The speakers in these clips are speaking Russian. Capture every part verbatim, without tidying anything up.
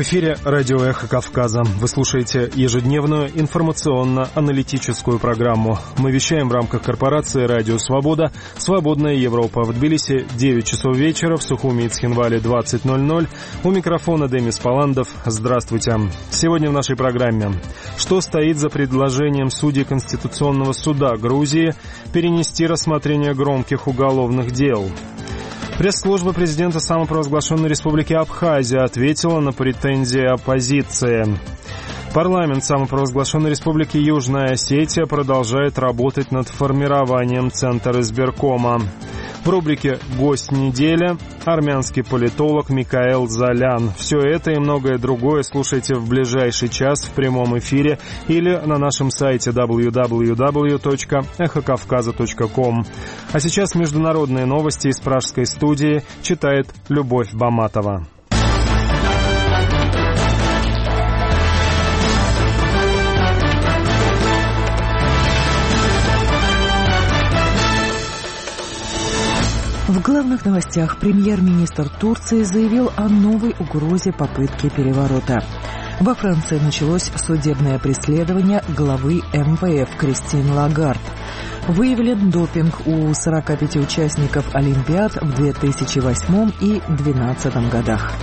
В эфире радио «Эхо Кавказа». Вы слушаете ежедневную информационно-аналитическую программу. Мы вещаем в рамках корпорации «Радио Свобода». «Свободная Европа». В Тбилиси девять часов вечера, в Сухуми и Цхинвале двадцать ноль ноль. У микрофона Демис Паландов. Здравствуйте. Сегодня в нашей программе. Что стоит за предложением судей Конституционного суда Грузии перенести рассмотрение громких уголовных дел? Пресс-служба президента самопровозглашенной республики Абхазия ответила на претензии оппозиции. Парламент самопровозглашенной республики Южная Осетия продолжает работать над формированием Центра избиркома. В рубрике «Гость недели» армянский политолог Микаэл Залян. Все это и многое другое слушайте в ближайший час в прямом эфире или на нашем сайте дабл ю дабл ю дабл ю точка эхо кавказа точка ком. А сейчас международные новости из пражской студии читает Любовь Баматова. В главных новостях премьер-министр Турции заявил о новой угрозе попытки переворота. Во Франции началось судебное преследование главы эм вэ эф Кристин Лагард. Выявлен допинг у сорока пяти участников Олимпиад в две тысячи восьмом и две тысячи двенадцатом годах.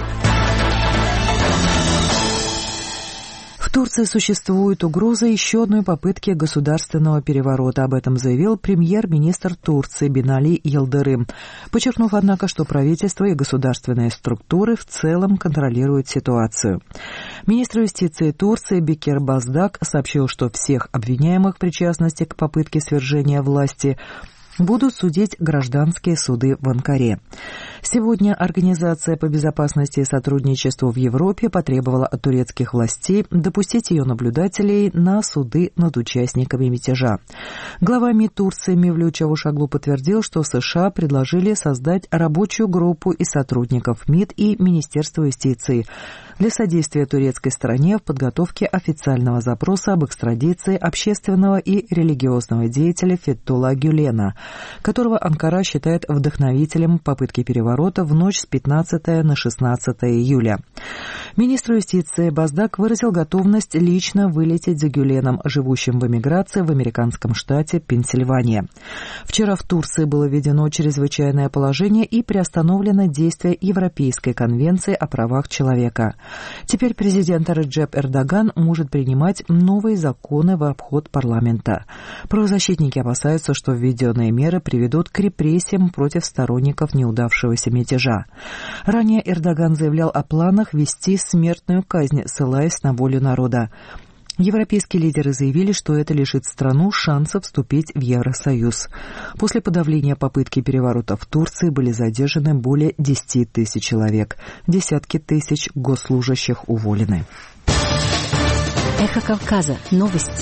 В Турции существует угроза еще одной попытки государственного переворота. Об этом заявил премьер-министр Турции Бинали Йылдырым, подчеркнув, однако, что правительство и государственные структуры в целом контролируют ситуацию. Министр юстиции Турции Бекир Боздак сообщил, что всех обвиняемых в причастности к попытке свержения власти будут судить гражданские суды в Анкаре. Сегодня Организация по безопасности и сотрудничеству в Европе потребовала от турецких властей допустить ее наблюдателей на суды над участниками мятежа. Глава МИД Турции Мевлют Чавушоглу подтвердил, что США предложили создать рабочую группу из сотрудников МИД и Министерства юстиции для содействия турецкой стороне в подготовке официального запроса об экстрадиции общественного и религиозного деятеля Фетхулла Гюлена, которого Анкара считает вдохновителем попытки переворота в ночь с пятнадцатого на шестнадцатое июля. Министр юстиции Боздак выразил готовность лично вылететь за Гюленом, живущим в эмиграции в американском штате Пенсильвания. Вчера в Турции было введено чрезвычайное положение и приостановлено действие Европейской конвенции о правах человека. Теперь президент Реджеп Эрдоган может принимать новые законы в обход парламента. Правозащитники опасаются, что введенные меры приведут к репрессиям против сторонников неудавшегося мятежа. Ранее Эрдоган заявлял о планах ввести смертную казнь, ссылаясь на волю народа. Европейские лидеры заявили, что это лишит страну шанса вступить в Евросоюз. После подавления попытки переворота в Турции были задержаны более десяти тысяч человек. Десятки тысяч госслужащих уволены. Эхо Кавказа. Новости.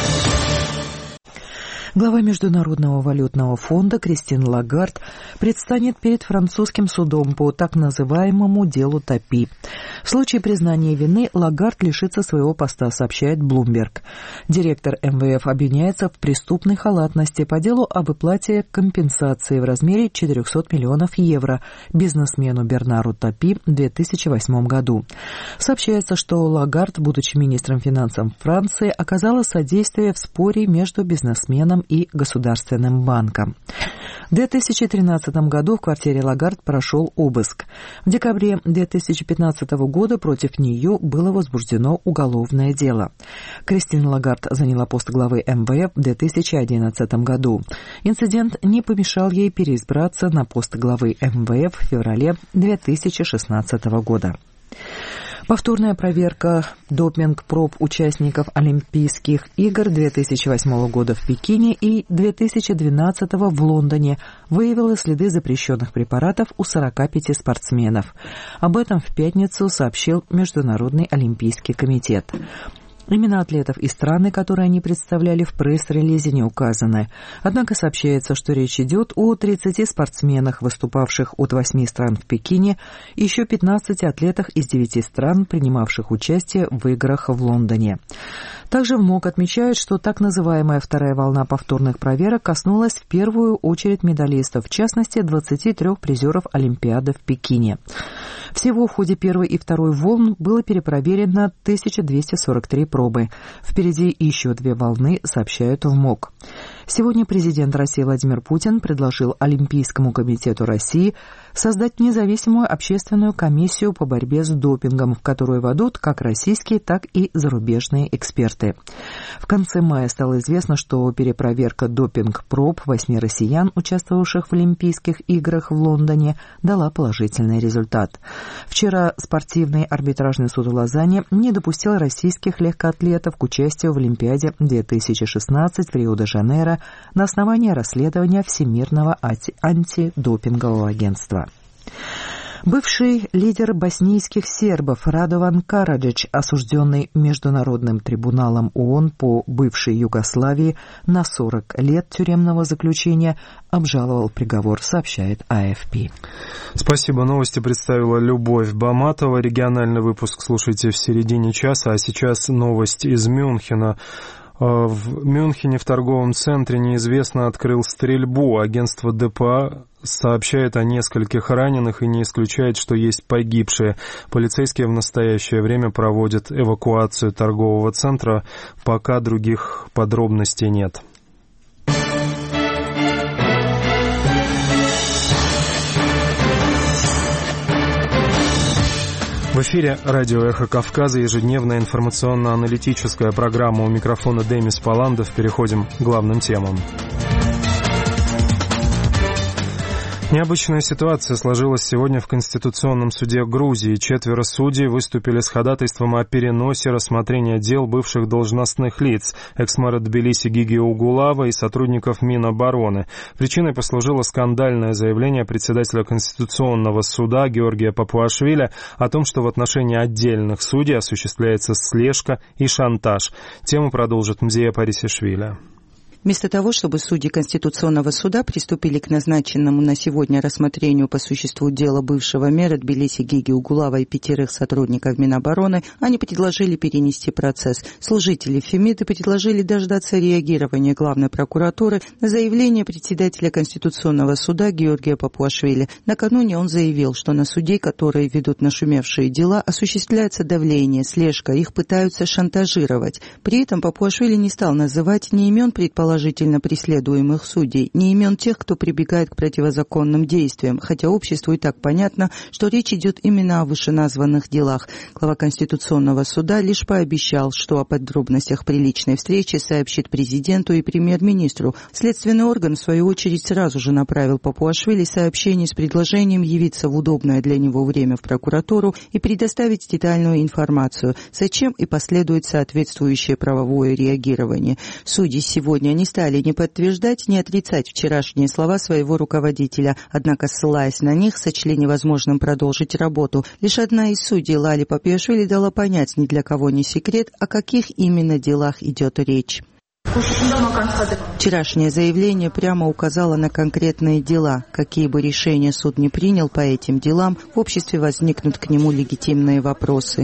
Глава Международного валютного фонда Кристин Лагард предстанет перед французским судом по так называемому делу Тапи. В случае признания вины Лагард лишится своего поста, сообщает Bloomberg. Директор эм вэ эф обвиняется в преступной халатности по делу об выплате компенсации в размере четырехсот миллионов евро бизнесмену Бернару Тапи в две тысячи восьмом году. Сообщается, что Лагард, будучи министром финансов Франции, оказала содействие в споре между бизнесменом и Государственным банком. В две тысячи тринадцатом году в квартире Лагард прошел обыск. В декабре две тысячи пятнадцатого года против нее было возбуждено уголовное дело. Кристин Лагард заняла пост главы эм вэ эф в две тысячи одиннадцатом году. Инцидент не помешал ей переизбраться на пост главы эм вэ эф в феврале две тысячи шестнадцатого года. Повторная проверка допинг-проб участников Олимпийских игр две тысячи восьмого года в Пекине и две тысячи двенадцатого в Лондоне выявила следы запрещенных препаратов у сорока пяти спортсменов. Об этом в пятницу сообщил Международный олимпийский комитет. Имена атлетов и страны, которые они представляли, в пресс-релизе не указаны. Однако сообщается, что речь идет о тридцати спортсменах, выступавших от восьми стран в Пекине, и еще пятнадцати атлетах из девяти стран, принимавших участие в играх в Лондоне. Также ВМОК отмечает, что так называемая вторая волна повторных проверок коснулась в первую очередь медалистов, в частности, двадцати трёх призеров Олимпиады в Пекине. Всего в ходе первой и второй волн было перепроверено тысяча двести сорок три пробы. Впереди еще две волны, сообщают в МОК. Сегодня президент России Владимир Путин предложил Олимпийскому комитету России создать независимую общественную комиссию по борьбе с допингом, в которую войдут как российские, так и зарубежные эксперты. В конце мая стало известно, что перепроверка допинг-проб восьми россиян, участвовавших в Олимпийских играх в Лондоне, дала положительный результат. Вчера спортивный арбитражный суд в Лозанне не допустил российских легкоатлетов к участию в Олимпиаде две тысячи шестнадцать в Рио-де-Жанейро на основании расследования Всемирного антидопингового агентства. Бывший лидер боснийских сербов Радован Караджич, осужденный Международным трибуналом ООН по бывшей Югославии на сорок лет тюремного заключения, обжаловал приговор, сообщает АФП. Спасибо. Новости представила Любовь Баматова. Региональный выпуск слушайте в середине часа, а сейчас новость из Мюнхена. В Мюнхене в торговом центре неизвестно открыл стрельбу. Агентство ДПА сообщает о нескольких раненых и не исключает, что есть погибшие. Полицейские в настоящее время проводят эвакуацию торгового центра, пока других подробностей нет. В эфире радио «Эхо Кавказа», ежедневная информационно-аналитическая программа. У микрофона Демис Паландов. Переходим к главным темам. Необычная ситуация сложилась сегодня в Конституционном суде Грузии. Четверо судей выступили с ходатайством о переносе рассмотрения дел бывших должностных лиц, экс-мэра Тбилиси Гиги Угулава и сотрудников Минобороны. Причиной послужило скандальное заявление председателя Конституционного суда Георгия Папуашвили о том, что в отношении отдельных судей осуществляется слежка и шантаж. Тему продолжит Мзея Парисишвили. Вместо того, чтобы судьи Конституционного суда приступили к назначенному на сегодня рассмотрению по существу дела бывшего мэра Тбилиси Гиги Угулава и пятерых сотрудников Минобороны, они предложили перенести процесс. Служители Фемиды предложили дождаться реагирования главной прокуратуры на заявление председателя Конституционного суда Георгия Папуашвили. Накануне он заявил, что на судей, которые ведут нашумевшие дела, осуществляется давление, слежка, их пытаются шантажировать. При этом Папуашвили не стал называть ни имен предположительных положительно преследуемых судей, не имен тех, кто прибегает к противозаконным действиям, хотя обществу и так понятно, что речь идет именно о вышеназванных делах. Глава Конституционного суда лишь пообещал, что о подробностях при личной встрече сообщит президенту и премьер-министру. Следственный орган, в свою очередь, сразу же направил Папуашвили сообщение с предложением явиться в удобное для него время в прокуратуру и предоставить детальную информацию, зачем и последует соответствующее правовое реагирование. Судьи сегодня не стали ни подтверждать, ни отрицать вчерашние слова своего руководителя, однако, ссылаясь на них, сочли невозможным продолжить работу. Лишь одна из судей, Лали Папиашвили, дала понять, ни для кого не секрет, о каких именно делах идет речь. Вчерашнее заявление прямо указало на конкретные дела. Какие бы решения суд ни принял по этим делам, в обществе возникнут к нему легитимные вопросы.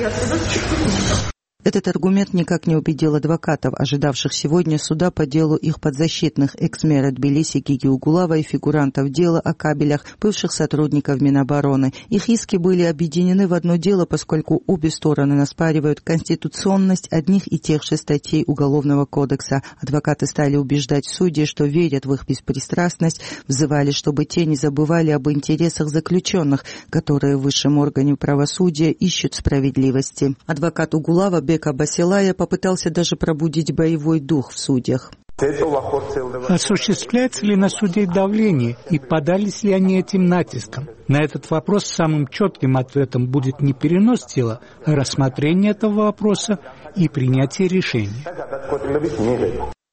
Этот аргумент никак не убедил адвокатов, ожидавших сегодня суда по делу их подзащитных экс-мэра Тбилиси Гиги Угулава и фигурантов дела о кабелях, бывших сотрудников Минобороны. Их иски были объединены в одно дело, поскольку обе стороны оспаривают конституционность одних и тех же статей Уголовного кодекса. Адвокаты стали убеждать судей, что верят в их беспристрастность, взывали, чтобы те не забывали об интересах заключенных, которые в высшем органе правосудия ищут справедливости. Адвокат Угулава Бека Басилая попытался даже пробудить боевой дух в судьях. Осуществляется ли на судей давление и поддались ли они этим натиском? На этот вопрос самым четким ответом будет не перенос дела, а рассмотрение этого вопроса и принятие решения.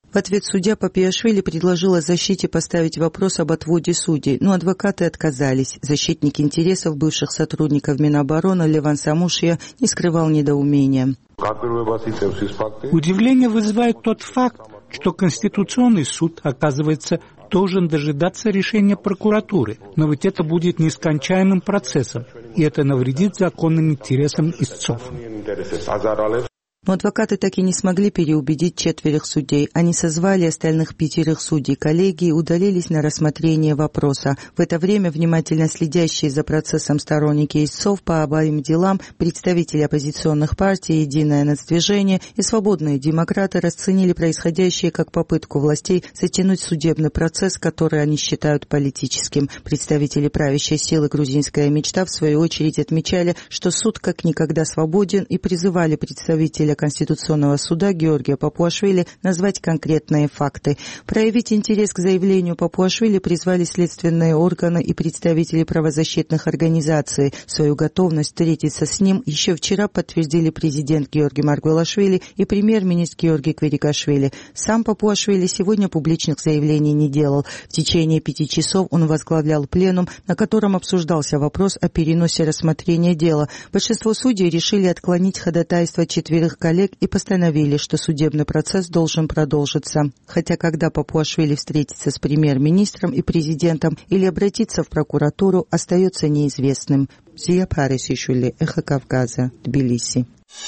В ответ судья Папиашвили предложила защите поставить вопрос об отводе судей, но адвокаты отказались. Защитник интересов бывших сотрудников Минобороны Леван Самушия не скрывал недоумения. Удивление вызывает тот факт, что Конституционный суд, оказывается, должен дожидаться решения прокуратуры. Но ведь это будет нескончаемым процессом, и это навредит законным интересам истцов. Но адвокаты так и не смогли переубедить четверых судей. Они созвали остальных пятерых судей коллегии и удалились на рассмотрение вопроса. В это время внимательно следящие за процессом сторонники истцов по обоим делам, представители оппозиционных партий, Единое нацдвижение и свободные демократы расценили происходящее как попытку властей затянуть судебный процесс, который они считают политическим. Представители правящей силы «Грузинская мечта» в свою очередь отмечали, что суд как никогда свободен, и призывали представителя Конституционного суда Георгия Папуашвили назвать конкретные факты. Проявить интерес к заявлению Папуашвили призвали следственные органы и представители правозащитных организаций. Свою готовность встретиться с ним еще вчера подтвердили президент Георгий Маргвелашвили и премьер-министр Георгий Кверикашвили. Сам Папуашвили сегодня публичных заявлений не делал. В течение пяти часов он возглавлял пленум, на котором обсуждался вопрос о переносе рассмотрения дела. Большинство судей решили отклонить ходатайство четверых коллег и постановили, что судебный процесс должен продолжиться. Хотя когда Папуашвили встретится с премьер-министром и президентом или обратиться в прокуратуру, остается неизвестным. Зия Парисишвили, Эхо Кавказа, Тбилиси.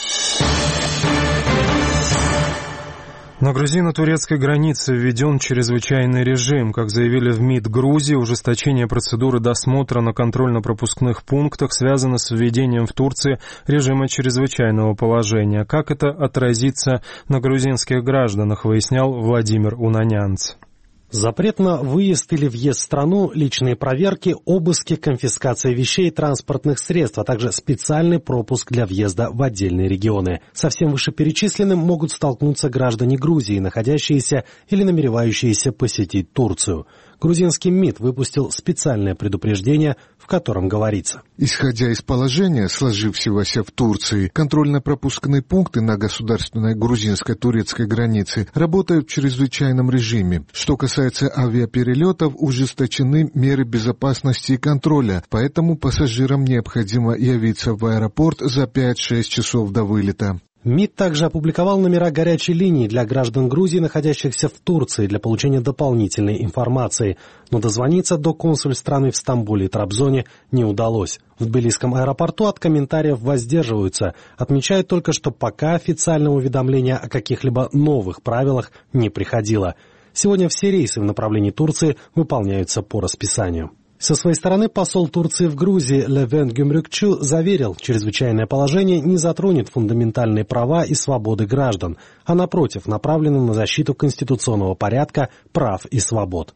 На грузино-турецкой границе введен чрезвычайный режим. Как заявили в МИД Грузии, ужесточение процедуры досмотра на контрольно-пропускных пунктах связано с введением в Турции режима чрезвычайного положения. Как это отразится на грузинских гражданах, выяснял Владимир Унанянц. Запрет на выезд или въезд в страну, личные проверки, обыски, конфискация вещей и транспортных средств, а также специальный пропуск для въезда в отдельные регионы. Со всем вышеперечисленным могут столкнуться граждане Грузии, находящиеся или намеревающиеся посетить Турцию. Грузинский МИД выпустил специальное предупреждение, в котором говорится: исходя из положения, сложившегося в Турции, контрольно-пропускные пункты на государственной грузинско-турецкой границе работают в чрезвычайном режиме. Что касается авиаперелетов, ужесточены меры безопасности и контроля, поэтому пассажирам необходимо явиться в аэропорт за пять-шесть часов до вылета. МИД также опубликовал номера горячей линии для граждан Грузии, находящихся в Турции, для получения дополнительной информации. Но дозвониться до консульств страны в Стамбуле и Трабзоне не удалось. В тбилисском аэропорту от комментариев воздерживаются. Отмечают только, что пока официального уведомления о каких-либо новых правилах не приходило. Сегодня все рейсы в направлении Турции выполняются по расписанию. Со своей стороны посол Турции в Грузии Левент Гюмрюкчу заверил, чрезвычайное положение не затронет фундаментальные права и свободы граждан, а напротив направлено на защиту конституционного порядка, прав и свобод.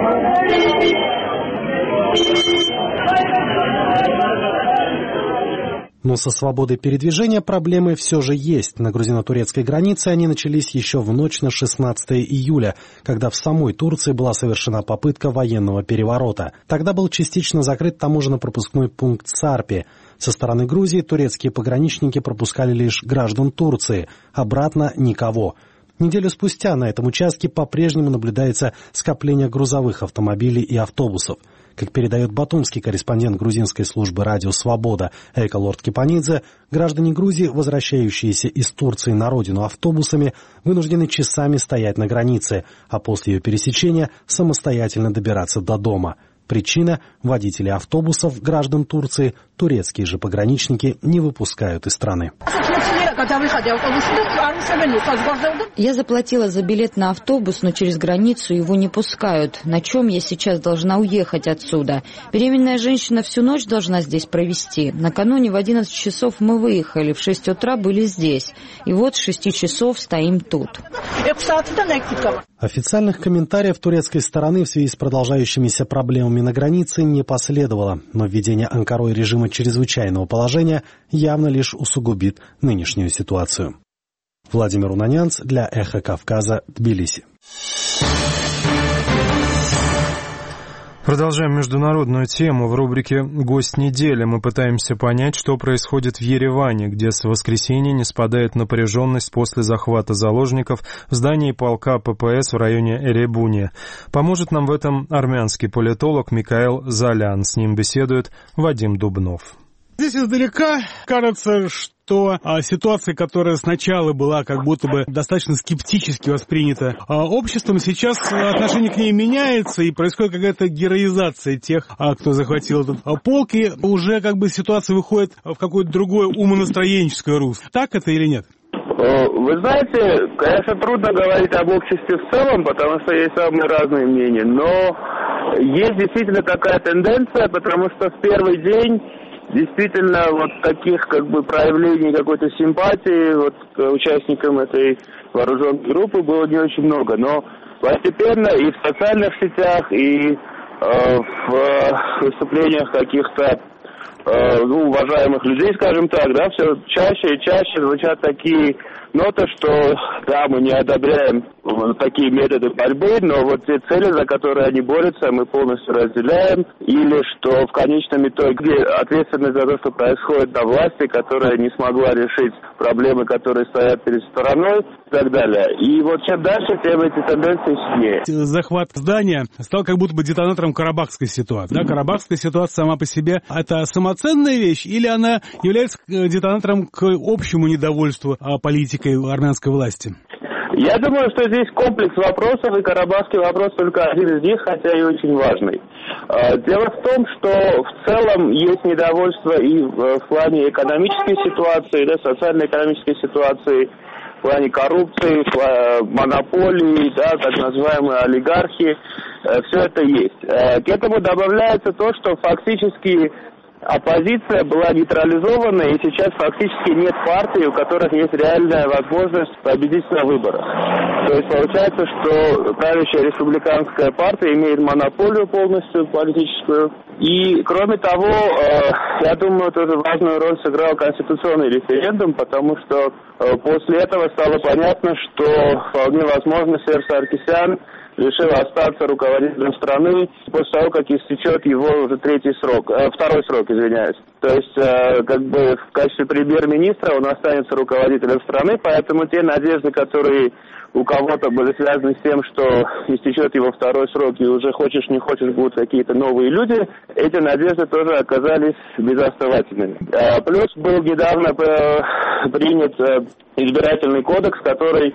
Но со свободой передвижения проблемы все же есть. На грузино-турецкой границе они начались еще в ночь на шестнадцатое июля, когда в самой Турции была совершена попытка военного переворота. Тогда был частично закрыт таможенно-пропускной пункт Сарпи. Со стороны Грузии турецкие пограничники пропускали лишь граждан Турции, обратно никого. Неделю спустя на этом участке по-прежнему наблюдается скопление грузовых автомобилей и автобусов. Как передает батумский корреспондент грузинской службы «Радио Свобода» Эколорд Кипанидзе, граждане Грузии, возвращающиеся из Турции на родину автобусами, вынуждены часами стоять на границе, а после ее пересечения самостоятельно добираться до дома. Причина – водители автобусов, граждан Турции, турецкие же пограничники не выпускают из страны. Я заплатила за билет на автобус, но через границу его не пускают. На чем я сейчас должна уехать отсюда? Беременная женщина всю ночь должна здесь провести. Накануне в одиннадцать часов мы выехали, в шесть утра были здесь. И вот с шести часов стоим тут. Официальных комментариев турецкой стороны в связи с продолжающимися проблемами на границе не последовало, но введение Анкарой режима чрезвычайного положения явно лишь усугубит нынешнюю ситуацию. Владимир Унанянц для Эхо Кавказа, Тбилиси. Продолжаем международную тему. В рубрике «Гость недели» мы пытаемся понять, что происходит в Ереване, где с воскресенья не спадает напряженность после захвата заложников в здании полка ППС в районе Эребуни. Поможет нам в этом армянский политолог Микаэл Залян. С ним беседует Вадим Дубнов. Здесь издалека кажется, что а, ситуация, которая сначала была как будто бы достаточно скептически воспринята а, обществом, сейчас отношение к ней меняется, и происходит какая-то героизация тех, а, кто захватил этот а, полк, и уже как бы ситуация выходит в какое-то другое умонастроенческое русло. Так это или нет? Вы знаете, конечно, трудно говорить об обществе в целом, потому что есть самые разные мнения, но есть действительно такая тенденция, потому что в первый день действительно вот таких как бы проявлений какой-то симпатии вот к участникам этой вооруженной группы было не очень много, но постепенно и в социальных сетях, и э, в выступлениях каких-то э, ну, уважаемых людей, скажем так, да, все чаще и чаще звучат такие ноты, что да, мы не одобряем такие методы борьбы, но вот те цели, за которые они борются, мы полностью разделяем, или что в конечном итоге ответственность за то, что происходит на власти, которая не смогла решить проблемы, которые стоят перед стороной, и так далее. И вот чем дальше, тем эти тенденции сильнее. Захват здания стал как будто бы детонатором карабахской ситуации. Да? Карабахская ситуация сама по себе — это самоценная вещь, или она является детонатором к общему недовольству политикой армянской власти? Я думаю, что здесь комплекс вопросов, и карабахский вопрос только один из них, хотя и очень важный. Дело в том, что в целом есть недовольство и в плане экономической ситуации, да, социально-экономической ситуации, в плане коррупции, монополии, да, так называемые олигархи. Все это есть. К этому добавляется то, что фактически оппозиция была нейтрализована, и сейчас фактически нет партий, у которых есть реальная возможность победить на выборах. То есть получается, что правящая республиканская партия имеет монополию полностью политическую. И, кроме того, я думаю, тоже важную роль сыграл конституционный референдум, потому что после этого стало понятно, что вполне возможно Серж Саркисян решил остаться руководителем страны после того, как истечет его уже третий срок, э, второй срок, извиняюсь. То есть, э, как бы в качестве премьер-министра он останется руководителем страны, поэтому те надежды, которые у кого-то были связаны с тем, что истечет его второй срок, и уже хочешь не хочешь будут какие-то новые люди, эти надежды тоже оказались безосновательными. Э, плюс был недавно э, принят э, избирательный кодекс, который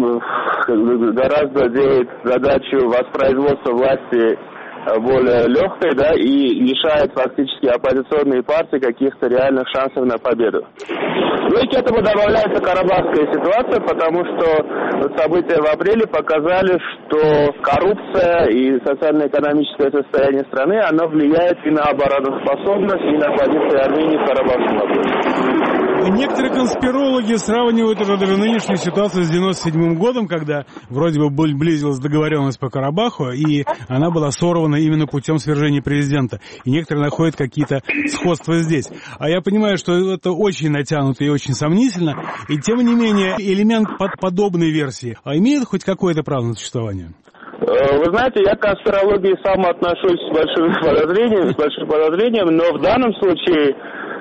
э, гораздо делает задачу воспроизводства власти более легкой, да, и лишает фактически оппозиционные партии каких-то реальных шансов на победу. Ну и к этому добавляется карабахская ситуация, потому что события в апреле показали, что коррупция и социально-экономическое состояние страны, оно влияет и на обороноспособность, и на позиции Армении в карабахском вопросе. Некоторые конспирологи сравнивают уже даже нынешнюю ситуацию с девяносто седьмым годом, когда вроде бы близилась договоренность по Карабаху, и она была сорвана именно путем свержения президента. И некоторые находят какие-то сходства здесь. А я понимаю, что это очень натянуто и очень сомнительно, и тем не менее элемент под подобной версии а имеет хоть какое-то право на существование? Вы знаете, я к конспирологии сам отношусь с большим подозрением, с большим подозрением, но в данном случае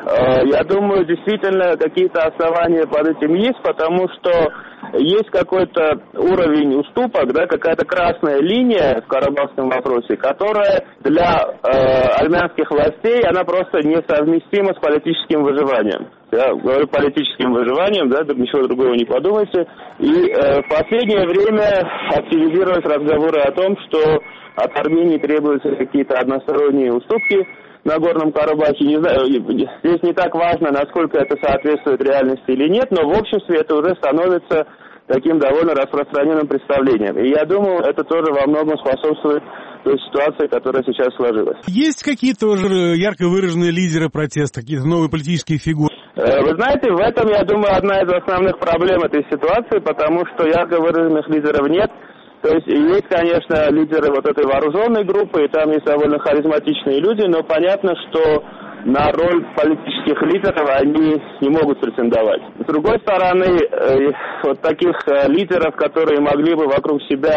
я думаю, действительно какие-то основания под этим есть, потому что есть какой-то уровень уступок, да, какая-то красная линия в карабахском вопросе, которая для э, армянских властей, она просто несовместима с политическим выживанием. Я говорю политическим выживанием, да, ничего другого не подумайте. И э, в последнее время активизировались разговоры о том, что от Армении требуются какие-то односторонние уступки на Горном Карабахе. Не знаю, здесь не так важно, насколько это соответствует реальности или нет, но в обществе это уже становится таким довольно распространенным представлением. И я думаю, это тоже во многом способствует той ситуации, которая сейчас сложилась. Есть какие-то уже ярко выраженные лидеры протеста, какие-то новые политические фигуры? Вы знаете, в этом, я думаю, одна из основных проблем этой ситуации, потому что ярко выраженных лидеров нет. То есть есть, конечно, лидеры вот этой вооруженной группы, и там есть довольно харизматичные люди, но понятно, что на роль политических лидеров они не могут претендовать. С другой стороны, вот таких лидеров, которые могли бы вокруг себя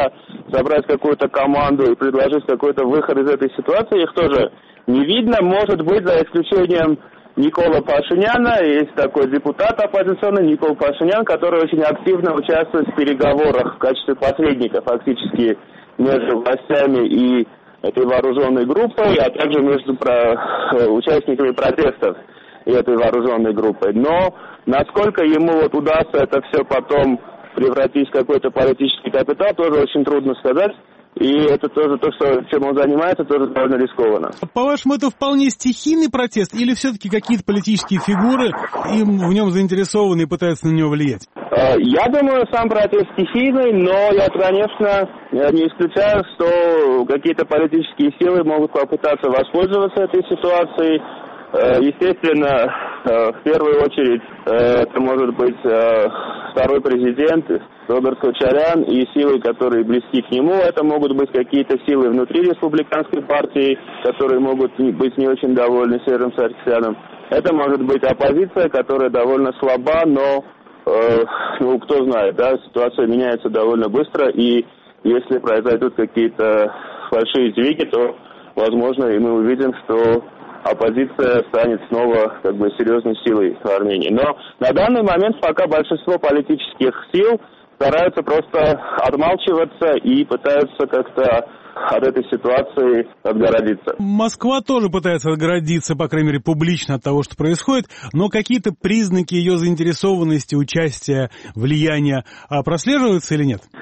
собрать какую-то команду и предложить какой-то выход из этой ситуации, их тоже не видно. Может быть, за исключением Никола Пашиняна, есть такой депутат оппозиционный Никол Пашинян, который очень активно участвует в переговорах в качестве посредника фактически между властями и этой вооруженной группой, а также между про... участниками протестов и этой вооруженной группой. Но насколько ему вот удастся это все потом превратить в какой-то политический капитал, тоже очень трудно сказать. И это тоже то, что, чем он занимается, тоже довольно рискованно. По-вашему, это вполне стихийный протест или все-таки какие-то политические фигуры им в нем заинтересованы и пытаются на него влиять? Я думаю, сам протест стихийный, но я, конечно, не исключаю, что какие-то политические силы могут попытаться воспользоваться этой ситуацией. Естественно, в первую очередь, это может быть второй президент Роберт Кочарян и силы, которые близки к нему. Это могут быть какие-то силы внутри республиканской партии, которые могут быть не очень довольны Сержем Саркисяном. Это может быть оппозиция, которая довольно слаба, но, э, ну, кто знает, да, ситуация меняется довольно быстро, и если произойдут какие-то большие сдвиги, то, возможно, и мы увидим, что оппозиция станет снова как бы серьезной силой в Армении. Но на данный момент пока большинство политических сил стараются просто отмалчиваться и пытаются как-то от этой ситуации отгородиться. Москва тоже пытается отгородиться, по крайней мере, публично от того, что происходит, но какие-то признаки ее заинтересованности, участия, влияния прослеживаются или нет?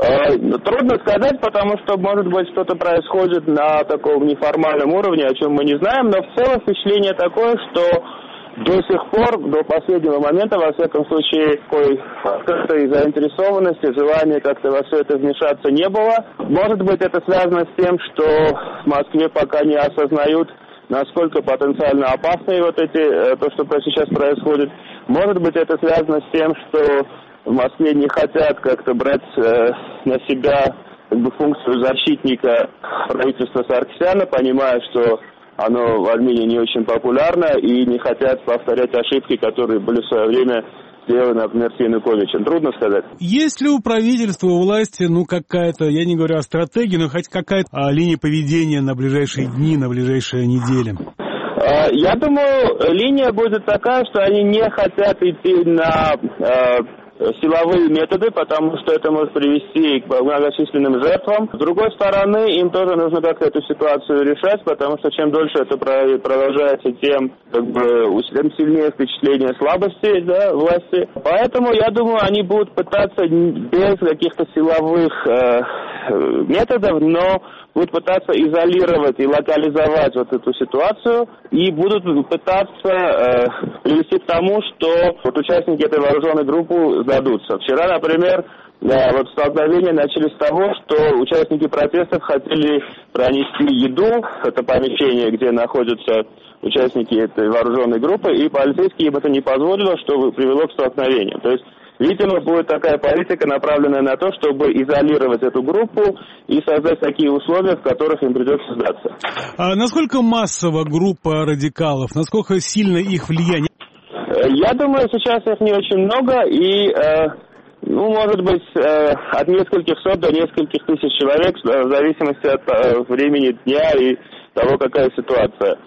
Трудно сказать, потому что, может быть, что-то происходит на таком неформальном уровне, о чем мы не знаем, но в целом впечатление такое, что до сих пор, до последнего момента, во всяком случае, такой открытой заинтересованности, желания как-то во все это вмешаться не было. Может быть, это связано с тем, что в Москве пока не осознают, насколько потенциально опасны вот эти, то, что сейчас происходит. Может быть, это связано с тем, что в Москве не хотят как-то брать э, на себя как бы, функцию защитника правительства Саркисяна, понимая, что оно в Армении не очень популярно, и не хотят повторять ошибки, которые были в свое время сделаны, например, с Януковичем. Трудно сказать. Есть ли у правительства, у власти, ну, какая-то, я не говорю о стратегии, но хоть какая-то а, линия поведения на ближайшие дни, на ближайшие недели? Я думаю, линия будет такая, что они не хотят идти на э, силовые методы, потому что это может привести к многочисленным жертвам. С другой стороны, им тоже нужно как-то эту ситуацию решать, потому что чем дольше это продолжается, тем как бы тем сильнее впечатление слабости, да, власти. Поэтому, я думаю, они будут пытаться без каких-то силовых э, методов, но будут пытаться изолировать и локализовать вот эту ситуацию и будут пытаться э, привести к тому, что вот участники этой вооруженной группы сдадутся. Вчера, например, да, вот столкновения начались с того, что участники протестов хотели пронести еду в это помещение, где находятся участники этой вооруженной группы, и полицейские им это не позволило, что привело к столкновению. То есть, видимо, будет такая политика, направленная на то, чтобы изолировать эту группу и создать такие условия, в которых им придется сдаться. А насколько массова группа радикалов? Насколько сильно их влияние? Я думаю, сейчас их не очень много, и, э, ну, может быть, э, от нескольких сот до нескольких тысяч человек, в зависимости от э, времени дня и того, какая ситуация.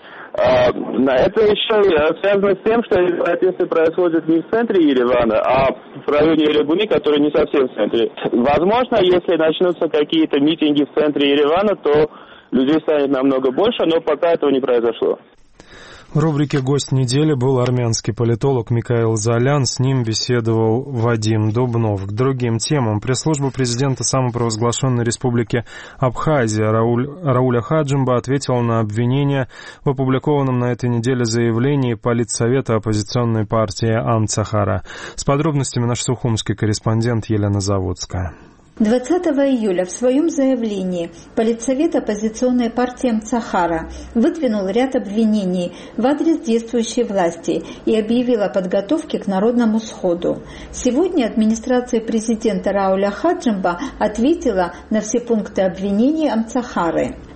Это еще связано с тем, что протесты происходят не в центре Еревана, а в районе Еребуни, который не совсем в центре. Возможно, если начнутся какие-то митинги в центре Еревана, то людей станет намного больше, но пока этого не произошло. В рубрике «Гость недели» был армянский политолог Микаэл Золян. С ним беседовал Вадим Дубнов. К другим темам. Пресс-служба президента самопровозглашенной республики Абхазия Рауль, Рауля Хаджимба ответила на обвинения в опубликованном на этой неделе заявлении Политсовета оппозиционной партии Амцахара. С подробностями наш сухумский корреспондент Елена Заводская. двадцатого июля в своем заявлении Политсовет оппозиционной партии Амцахара выдвинул ряд обвинений в адрес действующей власти и объявил о подготовке к народному сходу. Сегодня администрация президента Рауля Хаджимба ответила на все пункты обвинений Амцахары.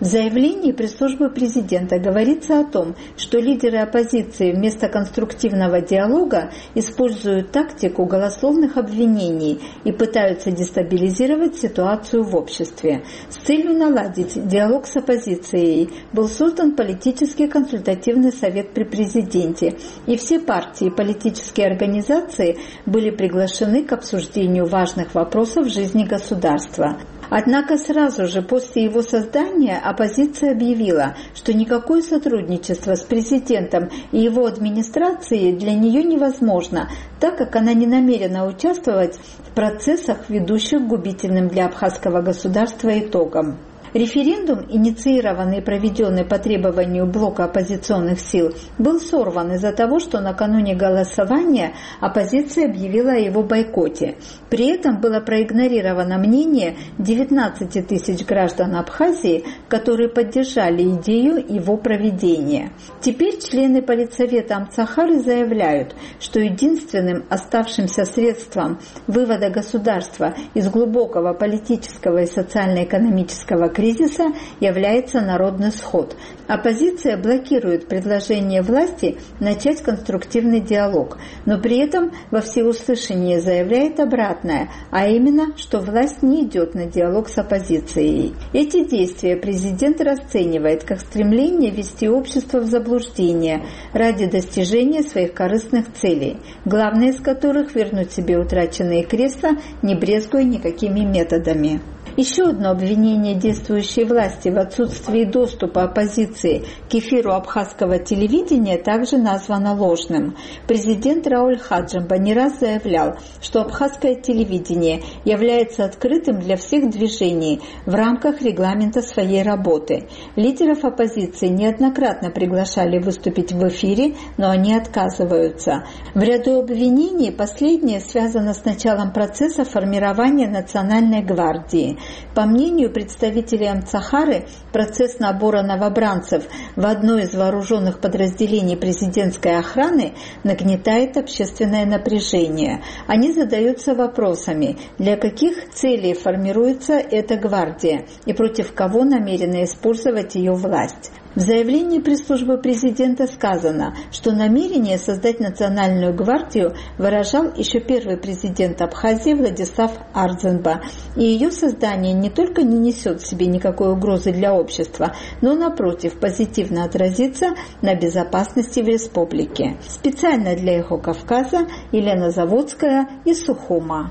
В заявлении пресс-службы президента говорится о том, что лидеры оппозиции вместо конструктивного диалога используют тактику голословных обвинений и пытаются дестабилизировать ситуацию в обществе. С целью наладить диалог с оппозицией был создан политический консультативный совет при президенте, и все партии и политические организации были приглашены к обсуждению важных вопросов жизни государства. Однако сразу же после его создания оппозиция объявила, что никакое сотрудничество с президентом и его администрацией для нее невозможно, так как она не намерена участвовать в процессах, ведущих к губительным для абхазского государства итогам. Референдум, инициированный и проведенный по требованию блока оппозиционных сил, был сорван из-за того, что накануне голосования оппозиция объявила о его бойкоте. При этом было проигнорировано мнение девятнадцати тысяч граждан Абхазии, которые поддержали идею его проведения. Теперь члены Политсовета Амцахары заявляют, что единственным оставшимся средством вывода государства из глубокого политического и социально-экономического кризиса кризиса является народный сход. Оппозиция блокирует предложение власти начать конструктивный диалог, но при этом во всеуслышание заявляет обратное, а именно, что власть не идет на диалог с оппозицией. Эти действия президент расценивает как стремление ввести общество в заблуждение ради достижения своих корыстных целей, главное из которых вернуть себе утраченные кресла, не брезгуя никакими методами. Еще одно обвинение действующей власти в отсутствии доступа оппозиции к эфиру абхазского телевидения также названо ложным. Президент Рауль Хаджимба не раз заявлял, что абхазское телевидение является открытым для всех движений в рамках регламента своей работы. Лидеров оппозиции неоднократно приглашали выступить в эфире, но они отказываются. В ряду обвинений последнее связано с началом процесса формирования Национальной гвардии. По мнению представителей Амцахары, процесс набора новобранцев в одно из вооруженных подразделений президентской охраны нагнетает общественное напряжение. Они задаются вопросами, для каких целей формируется эта гвардия и против кого намерена использовать ее власть. В заявлении пресс-службы президента сказано, что намерение создать национальную гвардию выражал еще первый президент Абхазии Владислав Ардзенба, и ее создание не только не несет в себе никакой угрозы для общества, но, напротив, позитивно отразится на безопасности в республике. Специально для «Эхо Кавказа» Елена Заводская из Сухума.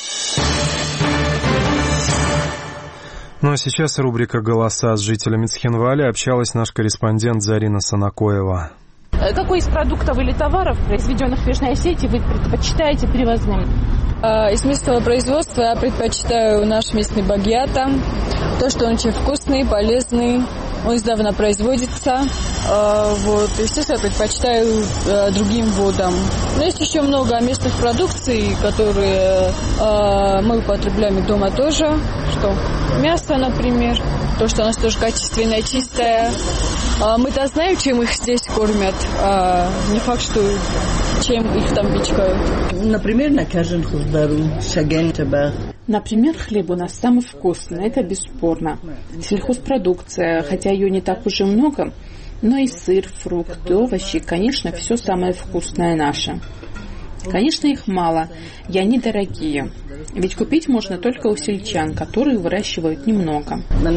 Ну а сейчас рубрика «Голоса» с жителями Цхинвали общалась наш корреспондент Зарина Санакоева. Какой из продуктов или товаров, произведенных в Южной Осетии, вы предпочитаете привозным? Из местного производства я предпочитаю наш местный багьята. То, что он очень вкусный, полезный. Он издавна производится. Вот. Естественно, я предпочитаю другим водам. Но есть еще много местных продукций, которые мы употребляем дома тоже. Что? Мясо, например. То, что у нас тоже качественное, чистое. Мы-то знаем, чем их здесь кормят. Не факт, что чем их там пичкают. Например, на каждом хлебу шаген табах. Например, хлеб у нас самый вкусный, это бесспорно. Сельхозпродукция, хотя ее не так уже много, но и сыр, фрукты, овощи, конечно, все самое вкусное наше. Конечно, их мало, и они дорогие. Ведь купить можно только у сельчан, которые выращивают немного.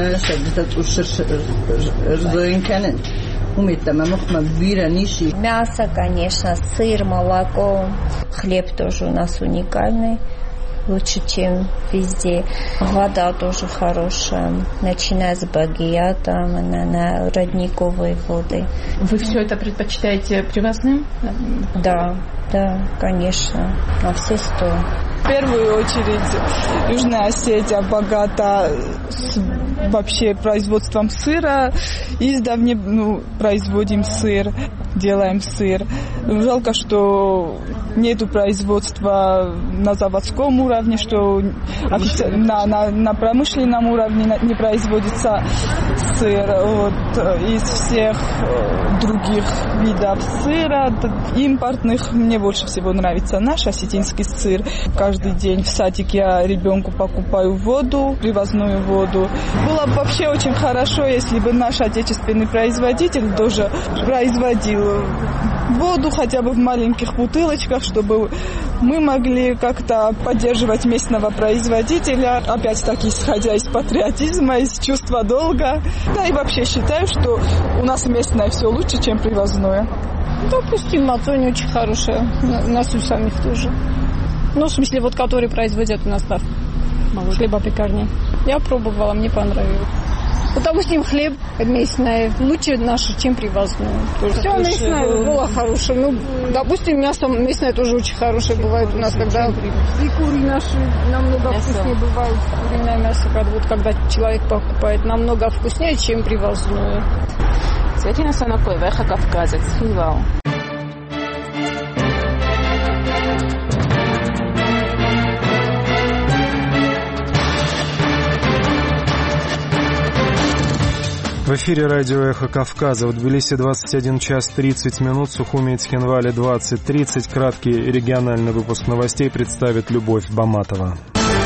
Мясо, конечно, сыр, молоко, хлеб тоже у нас уникальный. Лучше, чем везде. Вода тоже хорошая, начиная с багията, на, на родниковой воды. Вы все это предпочитаете привозным? Да, да, конечно, на все сто. В первую очередь Южная Осетия богата с, вообще производством сыра. Издавна ну, производим сыр. делаем сыр. Жалко, что нету производства на заводском уровне, что на, на, на промышленном уровне не производится сыр. Вот. Из всех других видов сыра, импортных, мне больше всего нравится наш осетинский сыр. Каждый день в садик я ребенку покупаю воду, привозную воду. Было бы вообще очень хорошо, если бы наш отечественный производитель тоже производил воду хотя бы в маленьких бутылочках, чтобы мы могли как-то поддерживать местного производителя, опять-таки исходя из патриотизма, из чувства долга. Да и вообще считаю, что у нас местное все лучше, чем привозное. Допустим, мацони очень хорошая, у нас у самих тоже. Ну, в смысле, вот которые производят у нас там хлебопекарни. Я пробовала, мне понравилось. Вот, допустим, хлеб местный лучше наш, чем привозной. Все местное было хорошее. Ну, допустим, мясо местное тоже очень хорошее бывает у нас, когда и куры наши намного вкуснее бывают. Куриное мясо, вот, когда человек покупает, намного вкуснее, чем привозное. Светлана Санакоева, Эхо Кавказа, Хинвал. В эфире радио «Эхо Кавказа». В Тбилиси двадцать один час тридцать минут, в Сухуми и Цхинвале двадцать тридцать. Краткий региональный выпуск новостей представит Любовь Баматова.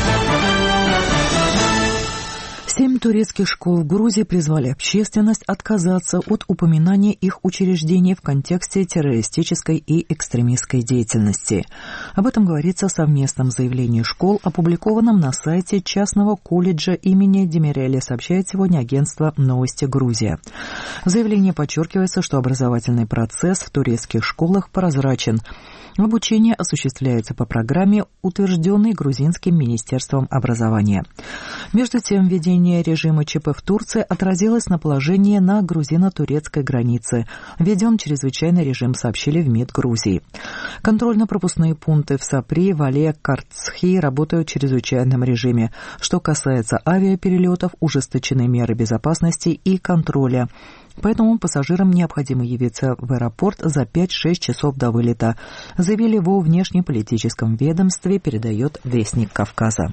Семь турецких школ в Грузии призвали общественность отказаться от упоминания их учреждений в контексте террористической и экстремистской деятельности. Об этом говорится в совместном заявлении школ, опубликованном на сайте частного колледжа имени Демиреля, сообщает сегодня агентство «Новости Грузия». В заявлении подчеркивается, что образовательный процесс в турецких школах прозрачен. Обучение осуществляется по программе, утвержденной грузинским министерством образования. Между тем, введение режима ЧП в Турции отразилось на положении на грузино-турецкой границе. Введен чрезвычайный режим, сообщили в МИД Грузии. Контрольно-пропускные пункты в Сапри, Вале, Карцхи работают в чрезвычайном режиме. Что касается авиаперелетов, ужесточены меры безопасности и контроля. Поэтому пассажирам необходимо явиться в аэропорт за пять-шесть часов до вылета, заявили во внешнеполитическом ведомстве, передает Вестник Кавказа.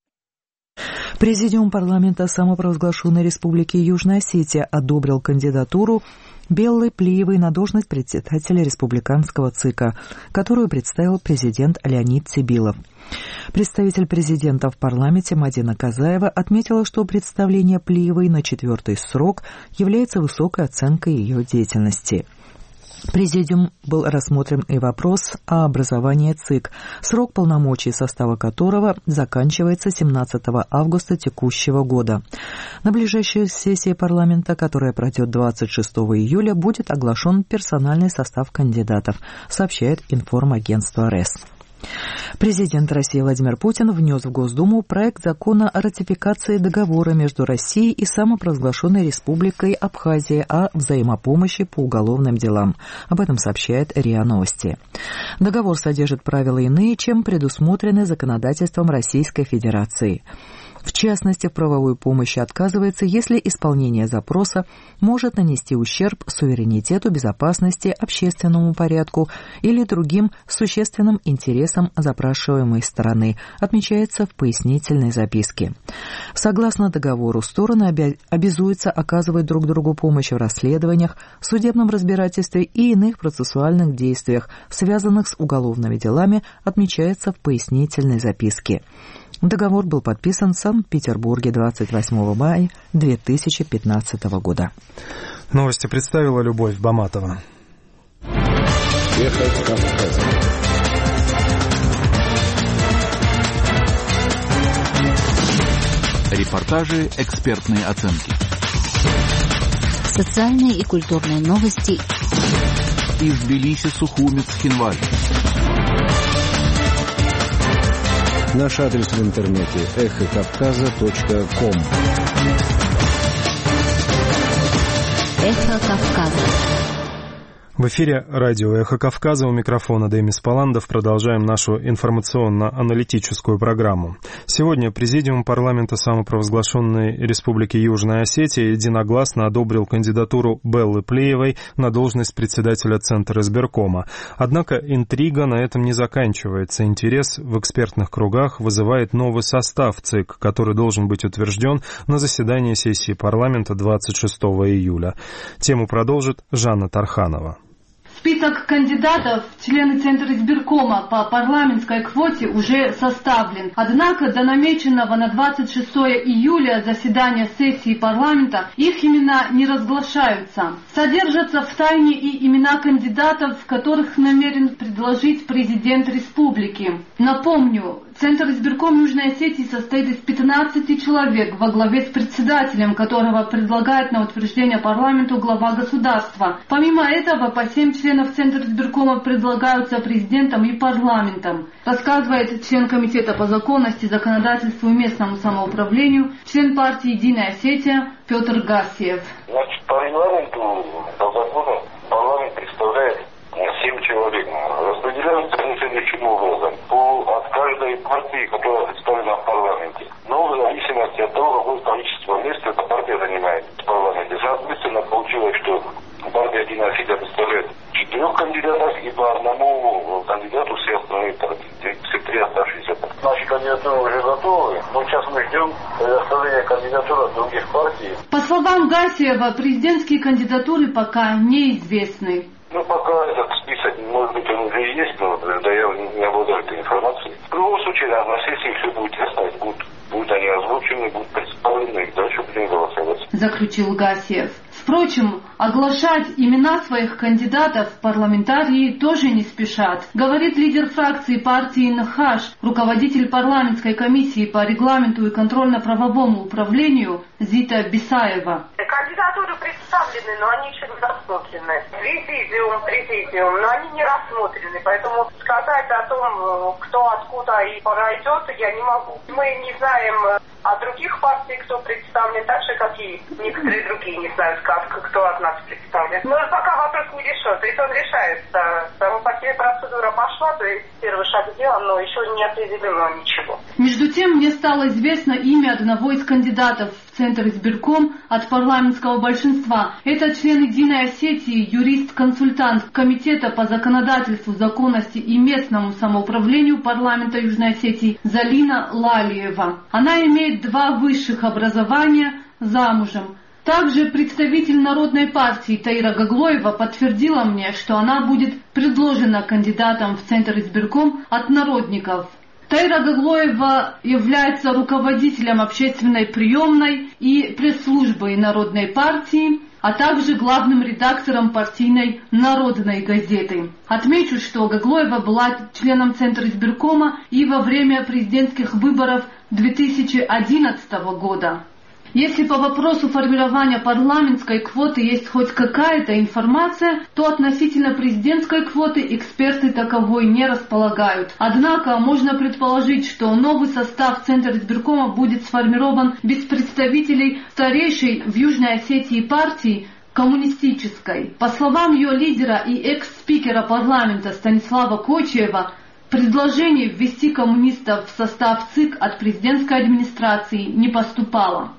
Президиум парламента самопровозглашенной Республики Южная Осетия одобрил кандидатуру Беллы Плиевой на должность председателя республиканского ЦИКа, которую представил президент Леонид Цибилов. Представитель президента в парламенте Мадина Казаева отметила, что представление Плиевой на четвертый срок является высокой оценкой ее деятельности. Президиум был рассмотрен и вопрос о образовании ЦИК, срок полномочий состава которого заканчивается семнадцатого августа текущего года. На ближайшей сессии парламента, которая пройдет двадцать шестого июля, будет оглашен персональный состав кандидатов, сообщает информагентство РЭС. Президент России Владимир Путин внес в Госдуму проект закона о ратификации договора между Россией и самопровозглашенной Республикой Абхазия о взаимопомощи по уголовным делам. Об этом сообщает РИА Новости. Договор содержит правила иные, чем предусмотрены законодательством Российской Федерации. В частности, в правовой помощи отказывается, если исполнение запроса может нанести ущерб суверенитету, безопасности, общественному порядку или другим существенным интересам запрашиваемой стороны, отмечается в пояснительной записке. Согласно договору, стороны обязуются оказывать друг другу помощь в расследованиях, судебном разбирательстве и иных процессуальных действиях, связанных с уголовными делами, отмечается в пояснительной записке. Договор был подписан в Санкт-Петербурге двадцать восьмого мая две тысячи пятнадцатого года. Новости представила Любовь Баматова. Эхо Кавказа. Репортажи, экспертные оценки. Социальные и культурные новости. Из Тбилиси, Сухуми, Цхинвале. Наш адрес в интернете эхо кавказа точка ком. Эхо Кавказа. В эфире радио «Эхо Кавказа», у микрофона Демис Паландов. Продолжаем нашу информационно-аналитическую программу. Сегодня Президиум парламента самопровозглашенной Республики Южная Осетия единогласно одобрил кандидатуру Беллы Плеевой на должность председателя Центра избиркома. Однако интрига на этом не заканчивается. Интерес в экспертных кругах вызывает новый состав ЦИК, который должен быть утвержден на заседании сессии парламента двадцать шестого июля. Тему продолжит Жанна Тарханова. Список кандидатов в члены Центра избиркома по парламентской квоте уже составлен. Однако до намеченного на двадцать шестого июля заседания сессии парламента их имена не разглашаются. Содержатся в тайне и имена кандидатов, которых намерен предложить президент республики. Напомню, Центр избирком Южной Осетии состоит из пятнадцати человек во главе с председателем, которого предлагает на утверждение парламенту глава государства. Помимо этого, по семь членов Центра избиркома предлагаются президентом и парламентом, рассказывает член Комитета по законности, законодательству и местному самоуправлению, член партии «Единая Осетия» Петр Гасиев. Значит, по регламенту, по закону, парламент представляет семь человек. Распределяются они следующим образом. По, от каждой партии, которая представлена в парламенте. Но в зависимости от того, какое количество мест эта партия занимает в парламенте. Соответственно, получилось, что партия «Единая Осетия» представляет четырех кандидатов, и по одному кандидату все остальные партии. Все три оставшиеся. Наши кандидатуры уже готовы, но сейчас мы ждем предоставления кандидатур от других партий. По словам Гасиева, президентские кандидатуры пока неизвестны. Ну, пока этот список, может быть, он уже есть, но да, я не обладаю этой информацией. В любом случае, да, на сессии все будет ясно, будут, будут они озвучены, будут представлены, и дальше будем голосовать. Заключил Гасиев. Впрочем, оглашать имена своих кандидатов парламентарии тоже не спешат, говорит лидер фракции партии НХАШ, руководитель парламентской комиссии по регламенту и контрольно-правовому управлению Зита Бисаева. Кандидатуры представлены, но они еще не рассмотрены. Президиум, президиум, но они не рассмотрены, поэтому сказать о том, кто откуда и пройдет, я не могу. Мы не знаем о других партиях, кто представлен, так же, как и некоторые другие не знают, как, кто от нас представлен. Но пока вопрос не решен, то есть он решается. Само по себе процедура пошла, то есть первый шаг сделан, но еще не определено ничего. Между тем, мне стало известно имя одного из кандидатов в Центр избирком от парламентского большинства. Это член «Единой Осетии», юрист-консультант Комитета по законодательству, законности и местному самоуправлению парламента Южной Осетии Залина Лалиева. Она имеет два высших образования, замужем. Также представитель Народной партии Таира Гаглоева подтвердила мне, что она будет предложена кандидатом в Центр избирком от народников. Таира Гаглоева является руководителем общественной приемной и пресс-службы Народной партии, а также главным редактором партийной «Народной газеты». Отмечу, что Гаглоева была членом Центра избиркома и во время президентских выборов две тысячи одиннадцатого года. Если по вопросу формирования парламентской квоты есть хоть какая-то информация, то относительно президентской квоты эксперты таковой не располагают. Однако можно предположить, что новый состав Центра избиркома будет сформирован без представителей старейшей в Южной Осетии партии коммунистической. По словам ее лидера и экс-спикера парламента Станислава Кочиева, предложение ввести коммунистов в состав ЦИК от президентской администрации не поступало.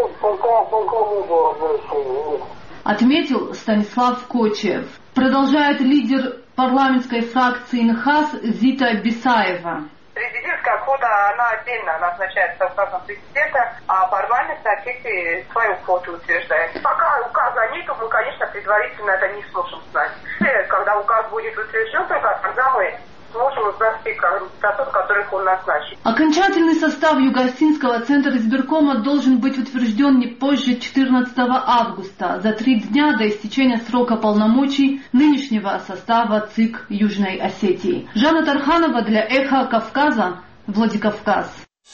Отметил Станислав Кочиев. Продолжает лидер парламентской фракции НХАС Зита Бисаева. Президентская квота, она отдельно назначается указом президента, а парламент на сессии свою квоту утверждает. Пока указа нет, мы, конечно, предварительно это не сможем знать. Когда указ будет утвержден, только тогда мы сможем узнать те кандидатуры, которых он назначит. Окончательный состав Юго-Осетинского Центра избиркома должен быть утвержден не позже четырнадцатого августа, за три дня до истечения срока полномочий нынешнего состава ЦИК Южной Осетии. Жанна Тарханова для «Эхо Кавказа», Владикавказ.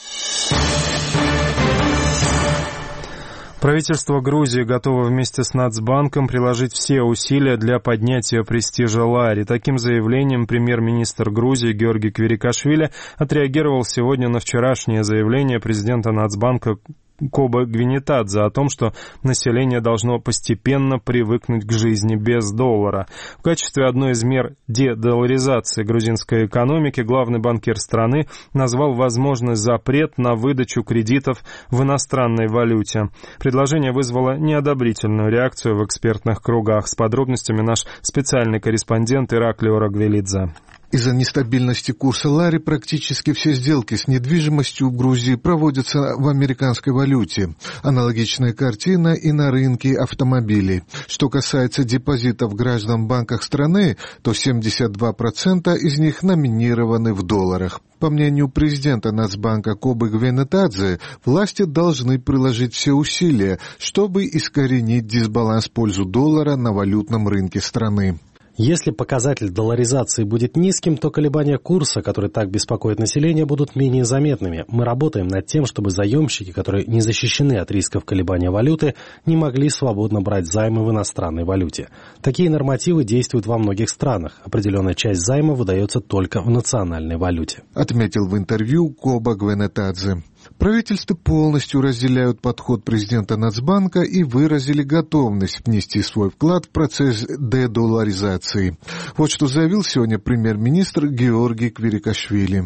Правительство Грузии готово вместе с Нацбанком приложить все усилия для поднятия престижа лари. Таким заявлением премьер-министр Грузии Георгий Квирикашвили отреагировал сегодня на вчерашнее заявление президента Нацбанка Коба Гвинетадзе о том, что население должно постепенно привыкнуть к жизни без доллара. В качестве одной из мер дедолларизации грузинской экономики главный банкир страны назвал возможный запрет на выдачу кредитов в иностранной валюте. Предложение вызвало неодобрительную реакцию в экспертных кругах. С подробностями наш специальный корреспондент Ираклио Рагвелидзе. Из-за нестабильности курса лари практически все сделки с недвижимостью в Грузии проводятся в американской валюте. Аналогичная картина и на рынке автомобилей. Что касается депозитов граждан в банках страны, то семьдесят два процента из них номинированы в долларах. По мнению президента Нацбанка Кобы Гвинетадзе, власти должны приложить все усилия, чтобы искоренить дисбаланс в пользу доллара на валютном рынке страны. Если показатель долларизации будет низким, то колебания курса, которые так беспокоят население, будут менее заметными. Мы работаем над тем, чтобы заемщики, которые не защищены от рисков колебания валюты, не могли свободно брать займы в иностранной валюте. Такие нормативы действуют во многих странах. Определенная часть займа выдается только в национальной валюте. Отметил в интервью Коба Гвинетадзе. Правительства полностью разделяют подход президента Нацбанка и выразили готовность внести свой вклад в процесс дедолларизации. Вот что заявил сегодня премьер-министр Георгий Квирикашвили.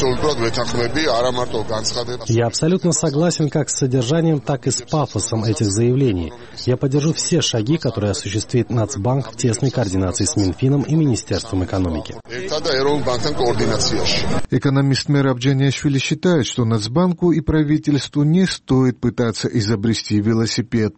Я абсолютно согласен как с содержанием, так и с пафосом этих заявлений. Я поддержу все шаги, которые осуществит Нацбанк в тесной координации с Минфином и Министерством экономики. Экономист Мераб Джаниашвили считает, что Нацбанку и правительству не стоит пытаться изобрести велосипед.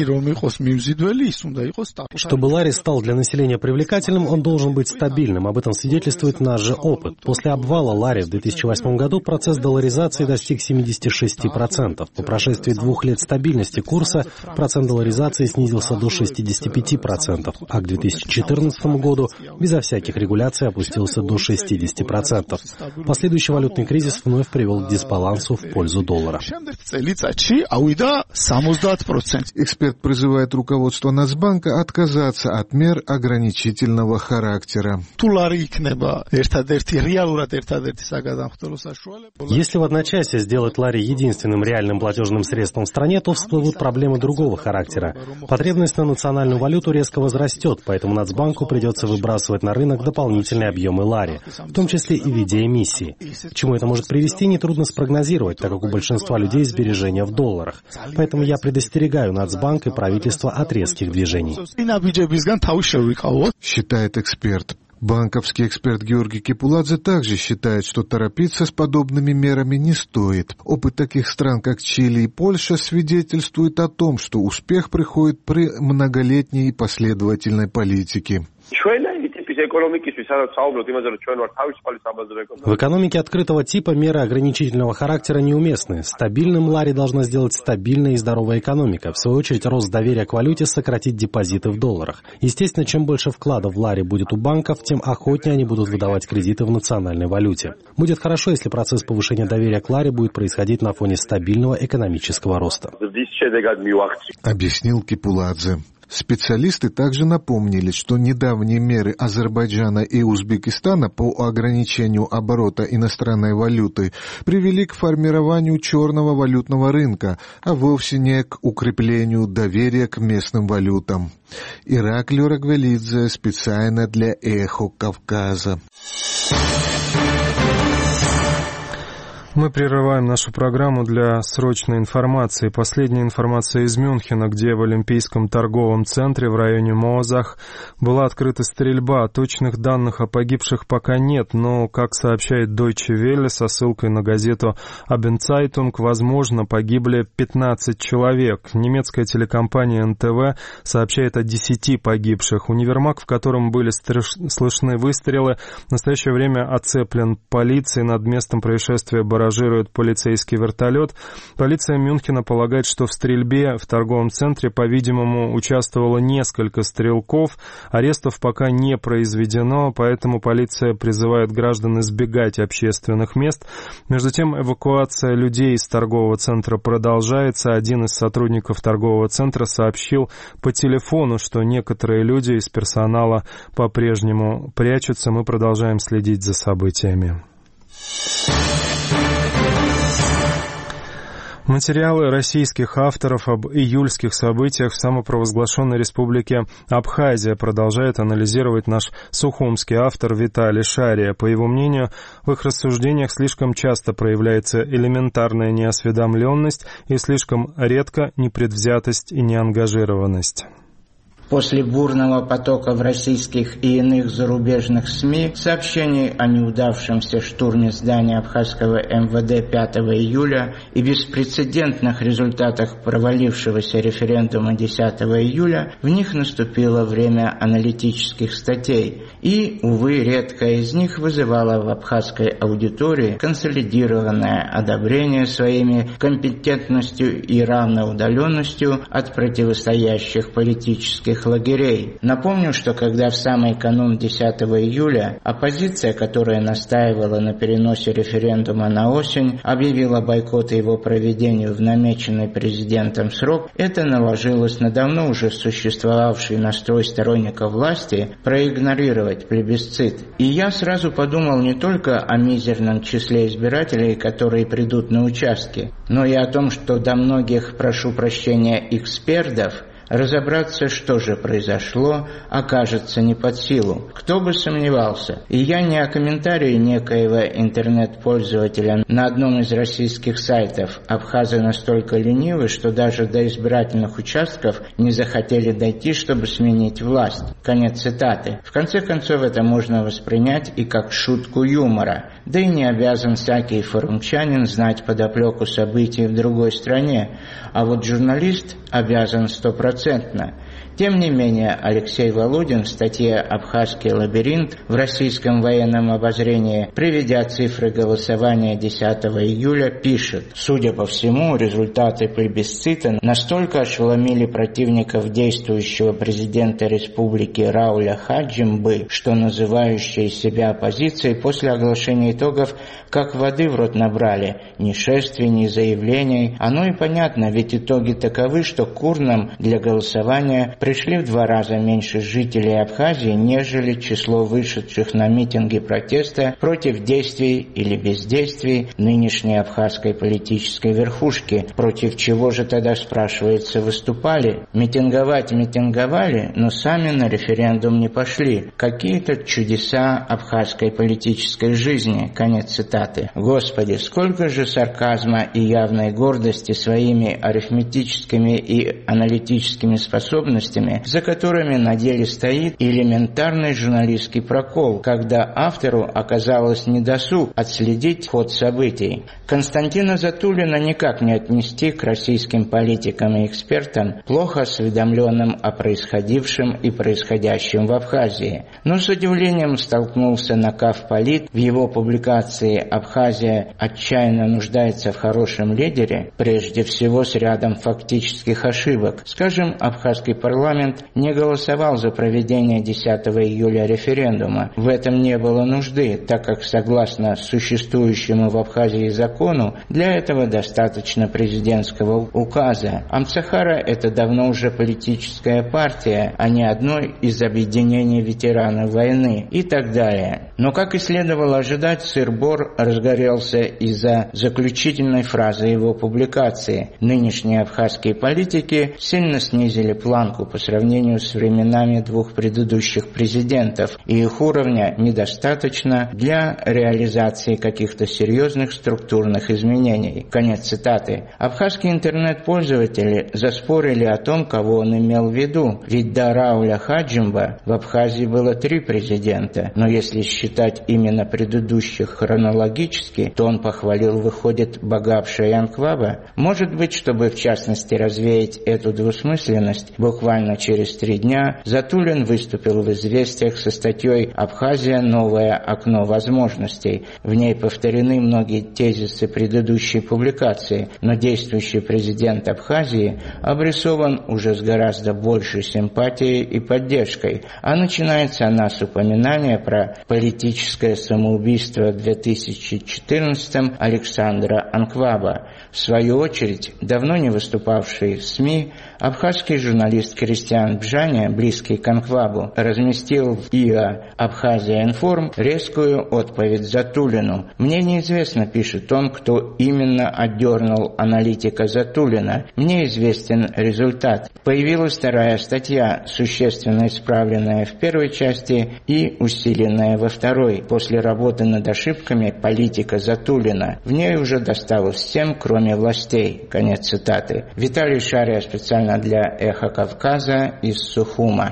Чтобы лари стал для населения привлекательным, он должен быть стабильным. Об этом свидетельствует наш же опыт. После обвала лари в две тысячи восьмом году процесс долларизации достиг семьдесят шесть процентов. По прошествии двух лет стабильности курса процент долларизации снизился до шестьдесят пять процентов, а к две тысячи четырнадцатому году безо всяких регуляций опустился до шестьдесят процентов. Последующий валютный кризис вновь привел к дисбалансу в пользу доллара. Эксперт призывает руководство Нацбанка отказаться от мер ограничительного характера. Если в одночасье сделать лари единственным реальным платежным средством в стране, то всплывут проблемы другого характера. Потребность на национальную валюту резко возрастет, поэтому Нацбанку придется выбрасывать на рынок дополнительные объемы лари, в том числе и в виде эмиссии. К чему это может привести, нетрудно спрогнозировать, так как у большинства людей сбережения в долларах. Поэтому я предостерегаю Нацбанк и правительство от резких движений. Считает эксперт. Банковский эксперт Георгий Кепуладзе также считает, что торопиться с подобными мерами не стоит. Опыт таких стран, как Чили и Польша, свидетельствует о том, что успех приходит при многолетней и последовательной политике. В экономике открытого типа меры ограничительного характера неуместны. Стабильным лари должна сделать стабильная и здоровая экономика. В свою очередь, рост доверия к валюте сократит депозиты в долларах. Естественно, чем больше вкладов в лари будет у банков, тем охотнее они будут выдавать кредиты в национальной валюте. Будет хорошо, если процесс повышения доверия к лари будет происходить на фоне стабильного экономического роста. Объяснил Кепуладзе. Специалисты также напомнили, что недавние меры Азербайджана и Узбекистана по ограничению оборота иностранной валюты привели к формированию черного валютного рынка, а вовсе не к укреплению доверия к местным валютам. Ираклио Рагвелидзе специально для «Эхо Кавказа». Мы прерываем нашу программу для срочной информации. Последняя информация из Мюнхена, где в Олимпийском торговом центре в районе Моозах была открыта стрельба. Точных данных о погибших пока нет, но, как сообщает Deutsche Welle со ссылкой на газету Abendzeitung, возможно, погибли пятнадцать человек. Немецкая телекомпания эн тэ вэ сообщает о десяти погибших. Универмаг, в котором были слышны выстрелы, в настоящее время оцеплен полицией. Над местом происшествия баражирует полицейский вертолет. Полиция Мюнхена полагает, что в стрельбе в торговом центре, по-видимому, участвовало несколько стрелков. Арестов пока не произведено, поэтому полиция призывает граждан избегать общественных мест. Между тем, эвакуация людей из торгового центра продолжается. Один из сотрудников торгового центра сообщил по телефону, что некоторые люди из персонала по-прежнему прячутся. Мы продолжаем следить за событиями. Материалы российских авторов об июльских событиях в самопровозглашенной республике Абхазия продолжает анализировать наш сухумский автор Виталий Шария. По его мнению, в их рассуждениях слишком часто проявляется элементарная неосведомленность и слишком редко непредвзятость и неангажированность. После бурного потока в российских и иных зарубежных СМИ сообщений о неудавшемся штурме здания абхазского эм вэ дэ пятого июля и беспрецедентных результатах провалившегося референдума десятого июля, в них наступило время аналитических статей. И, увы, редкая из них вызывала в абхазской аудитории консолидированное одобрение своими компетентностью и равноудаленностью от противостоящих политических лагерей. Напомню, что когда в самый канун десятого июля оппозиция, которая настаивала на переносе референдума на осень, объявила бойкот его проведению в намеченный президентом срок, это наложилось на давно уже существовавший настрой сторонников власти проигнорировать плебисцит. И я сразу подумал не только о мизерном числе избирателей, которые придут на участки, но и о том, что до многих, прошу прощения, экспертов разобраться, что же произошло, окажется не под силу. Кто бы сомневался. И я не о комментарии некоего интернет-пользователя на одном из российских сайтов. Абхазы настолько ленивы, что даже до избирательных участков не захотели дойти, чтобы сменить власть. Конец цитаты. В конце концов, это можно воспринять и как шутку юмора. Да и не обязан всякий форумчанин знать подоплеку событий в другой стране. А вот журналист обязан стопроцентно. Тем не менее, Алексей Володин в статье «Абхазский лабиринт» в российском военном обозрении, приведя цифры голосования десятого июля, пишет: «Судя по всему, результаты плебисцита настолько ошеломили противников действующего президента республики Рауля Хаджимбы, что называющие себя оппозицией после оглашения итогов как воды в рот набрали. Ни шествий, ни заявлений. Оно и понятно, ведь итоги таковы, что к урнам для голосования пришли в два раза меньше жителей Абхазии, нежели число вышедших на митинги протеста против действий или бездействий нынешней абхазской политической верхушки. Против чего же тогда, спрашивается, выступали? Митинговать митинговали, но сами на референдум не пошли. Какие-то чудеса абхазской политической жизни». Конец цитаты. Господи, сколько же сарказма и явной гордости своими арифметическими и аналитическими способностями, за которыми на деле стоит элементарный журналистский прокол, когда автору оказалось недосуг отследить ход событий. Константина Затулина никак не отнести к российским политикам и экспертам, плохо осведомленным о происходившем и происходящем в Абхазии. Но с удивлением столкнулся на Кавполит в его публикации «Абхазия отчаянно нуждается в хорошем лидере», прежде всего с рядом фактических ошибок. Скажем, абхазский парламент не голосовал за проведение десятого июля референдума. В этом не было нужды, так как, согласно существующему в Абхазии закону, для этого достаточно президентского указа. Амцахара – это давно уже политическая партия, а не одно из объединений ветеранов войны и так далее. Но, как и следовало ожидать, сыр-бор разгорелся из-за заключительной фразы его публикации. Нынешние абхазские политики сильно снизили планку по сравнению с временами двух предыдущих президентов, и их уровня недостаточно для реализации каких-то серьезных структурных изменений. Конец цитаты. Абхазские интернет-пользователи заспорили о том, кого он имел в виду, ведь до Рауля Хаджимба в Абхазии было три президента, но если считать именно предыдущих хронологически, то он похвалил, выходит, богавшая Янкваба. Может быть, чтобы в частности развеять эту двусмысленность, буквально через три дня Затулин выступил в «Известиях» со статьей «Абхазия. Новое окно возможностей». В ней повторены многие тезисы предыдущей публикации, но действующий президент Абхазии обрисован уже с гораздо большей симпатией и поддержкой, а начинается она с упоминания про политическую политическое самоубийство в две тысячи четырнадцатом Александра Анкваба. В свою очередь, давно не выступавший в СМИ, абхазский журналист Кристиан Бжаня, близкий к Анквабу, разместил в ИА «Абхазия Информ» резкую отповедь Затулину. «Мне неизвестно, — пишет он, — кто именно отдернул аналитика Затулина. Мне известен результат. Появилась вторая статья, существенно исправленная в первой части и усиленная во второй. После работы над ошибками политика Затулина. В ней уже досталось всем, кроме властей». Конец цитаты. Виталий Шария специально для «Эхо Кавказа» из Сухума.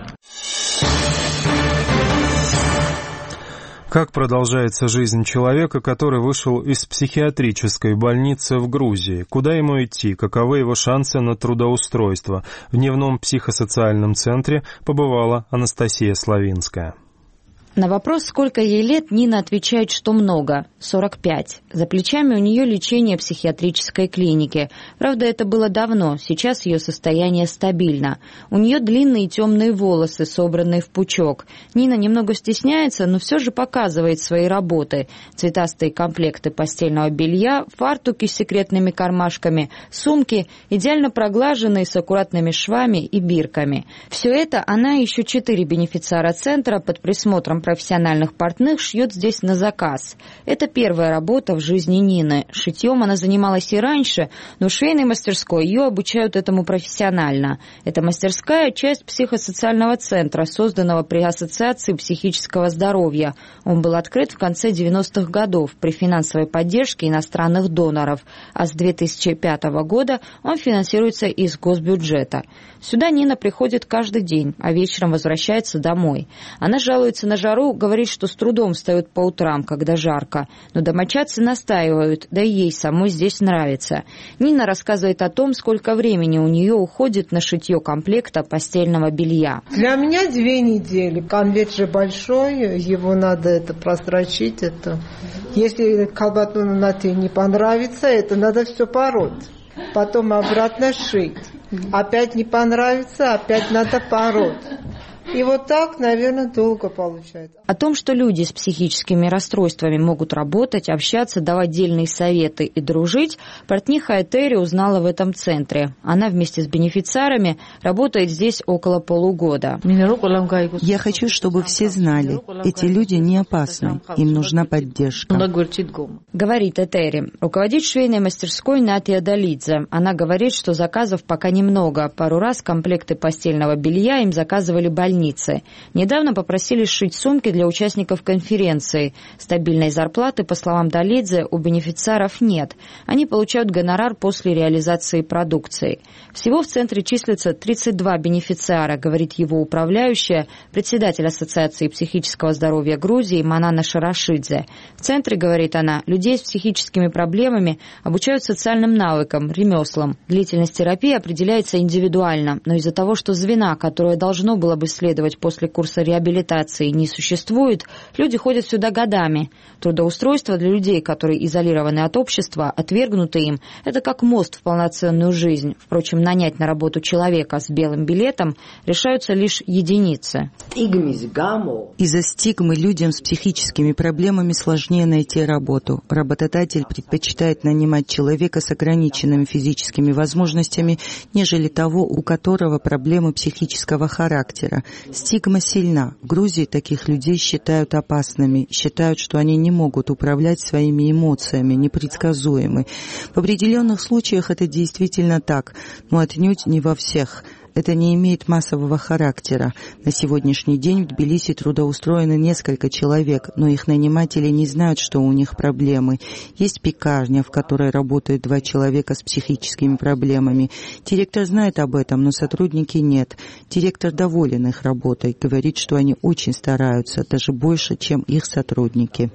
Как продолжается жизнь человека, который вышел из психиатрической больницы в Грузии? Куда ему идти? Каковы его шансы на трудоустройство? В дневном психосоциальном центре побывала Анастасия Славинская. На вопрос, сколько ей лет, Нина отвечает, что много – сорок пять. За плечами у нее лечение в психиатрической клинике. Правда, это было давно, сейчас ее состояние стабильно. У нее длинные темные волосы, собранные в пучок. Нина немного стесняется, но все же показывает свои работы. Цветастые комплекты постельного белья, фартуки с секретными кармашками, сумки, идеально проглаженные с аккуратными швами и бирками. Все это она и еще четыре бенефициара центра под присмотром профессиональных портных шьет здесь на заказ. Это первая работа в жизни Нины. Шитьем она занималась и раньше, но в швейной мастерской ее обучают этому профессионально. Эта мастерская – часть психосоциального центра, созданного при Ассоциации психического здоровья. Он был открыт в конце девяностых годов при финансовой поддержке иностранных доноров, а с две тысячи пятого года он финансируется из госбюджета. Сюда Нина приходит каждый день, а вечером возвращается домой. Она жалуется на жару, говорит, что с трудом встает по утрам, когда жарко, но домочадцы настаивают, да и ей самой здесь нравится. Нина рассказывает о том, сколько времени у нее уходит на шитье комплекта постельного белья. Для меня две недели. Конверт же большой, его надо это прострочить. Это. Если колбату на тебе не понравится, это надо все пороть. Потом обратно шить. Опять не понравится, опять надо пороть. И вот так, наверное, долго получается. О том, что люди с психическими расстройствами могут работать, общаться, давать дельные советы и дружить, портниха Этери узнала в этом центре. Она вместе с бенефициарами работает здесь около полугода. Я хочу, чтобы все знали, эти люди не опасны, им нужна поддержка. Говорит Этери. Руководит швейной мастерской Натия Долидзе. Она говорит, что заказов пока немного. Пару раз комплекты постельного белья им заказывали больницы. Недавно попросили сшить сумки для участников конференции. Стабильной зарплаты, по словам Долидзе, у бенефициаров нет. Они получают гонорар после реализации продукции. Всего в центре числится тридцать два бенефициара, говорит его управляющая, председатель Ассоциации психического здоровья Грузии Манана Шарашидзе. В центре, говорит она, людей с психическими проблемами обучают социальным навыкам, ремеслам. Длительность терапии определяется индивидуально, но из-за того, что звена, которое должно было бы следовать после курса реабилитации, не существует, люди ходят сюда годами. Трудоустройство для людей, которые изолированы от общества, отвергнуты им, это как мост в полноценную жизнь. Впрочем, нанять на работу человека с белым билетом решаются лишь единицы. Из-за стигмы людям с психическими проблемами сложнее найти работу. Работодатель предпочитает нанимать человека с ограниченными физическими возможностями, нежели того, у которого проблемы психического характера. Стигма сильна. В Грузии таких людей считают опасными, считают, что они не могут управлять своими эмоциями, непредсказуемы. В определенных случаях это действительно так, но отнюдь не во всех. Это не имеет массового характера. На сегодняшний день в Тбилиси трудоустроено несколько человек, но их наниматели не знают, что у них проблемы. Есть пекарня, в которой работают два человека с психическими проблемами. Директор знает об этом, но сотрудники нет. Директор доволен их работой, говорит, что они очень стараются, даже больше, чем их сотрудники.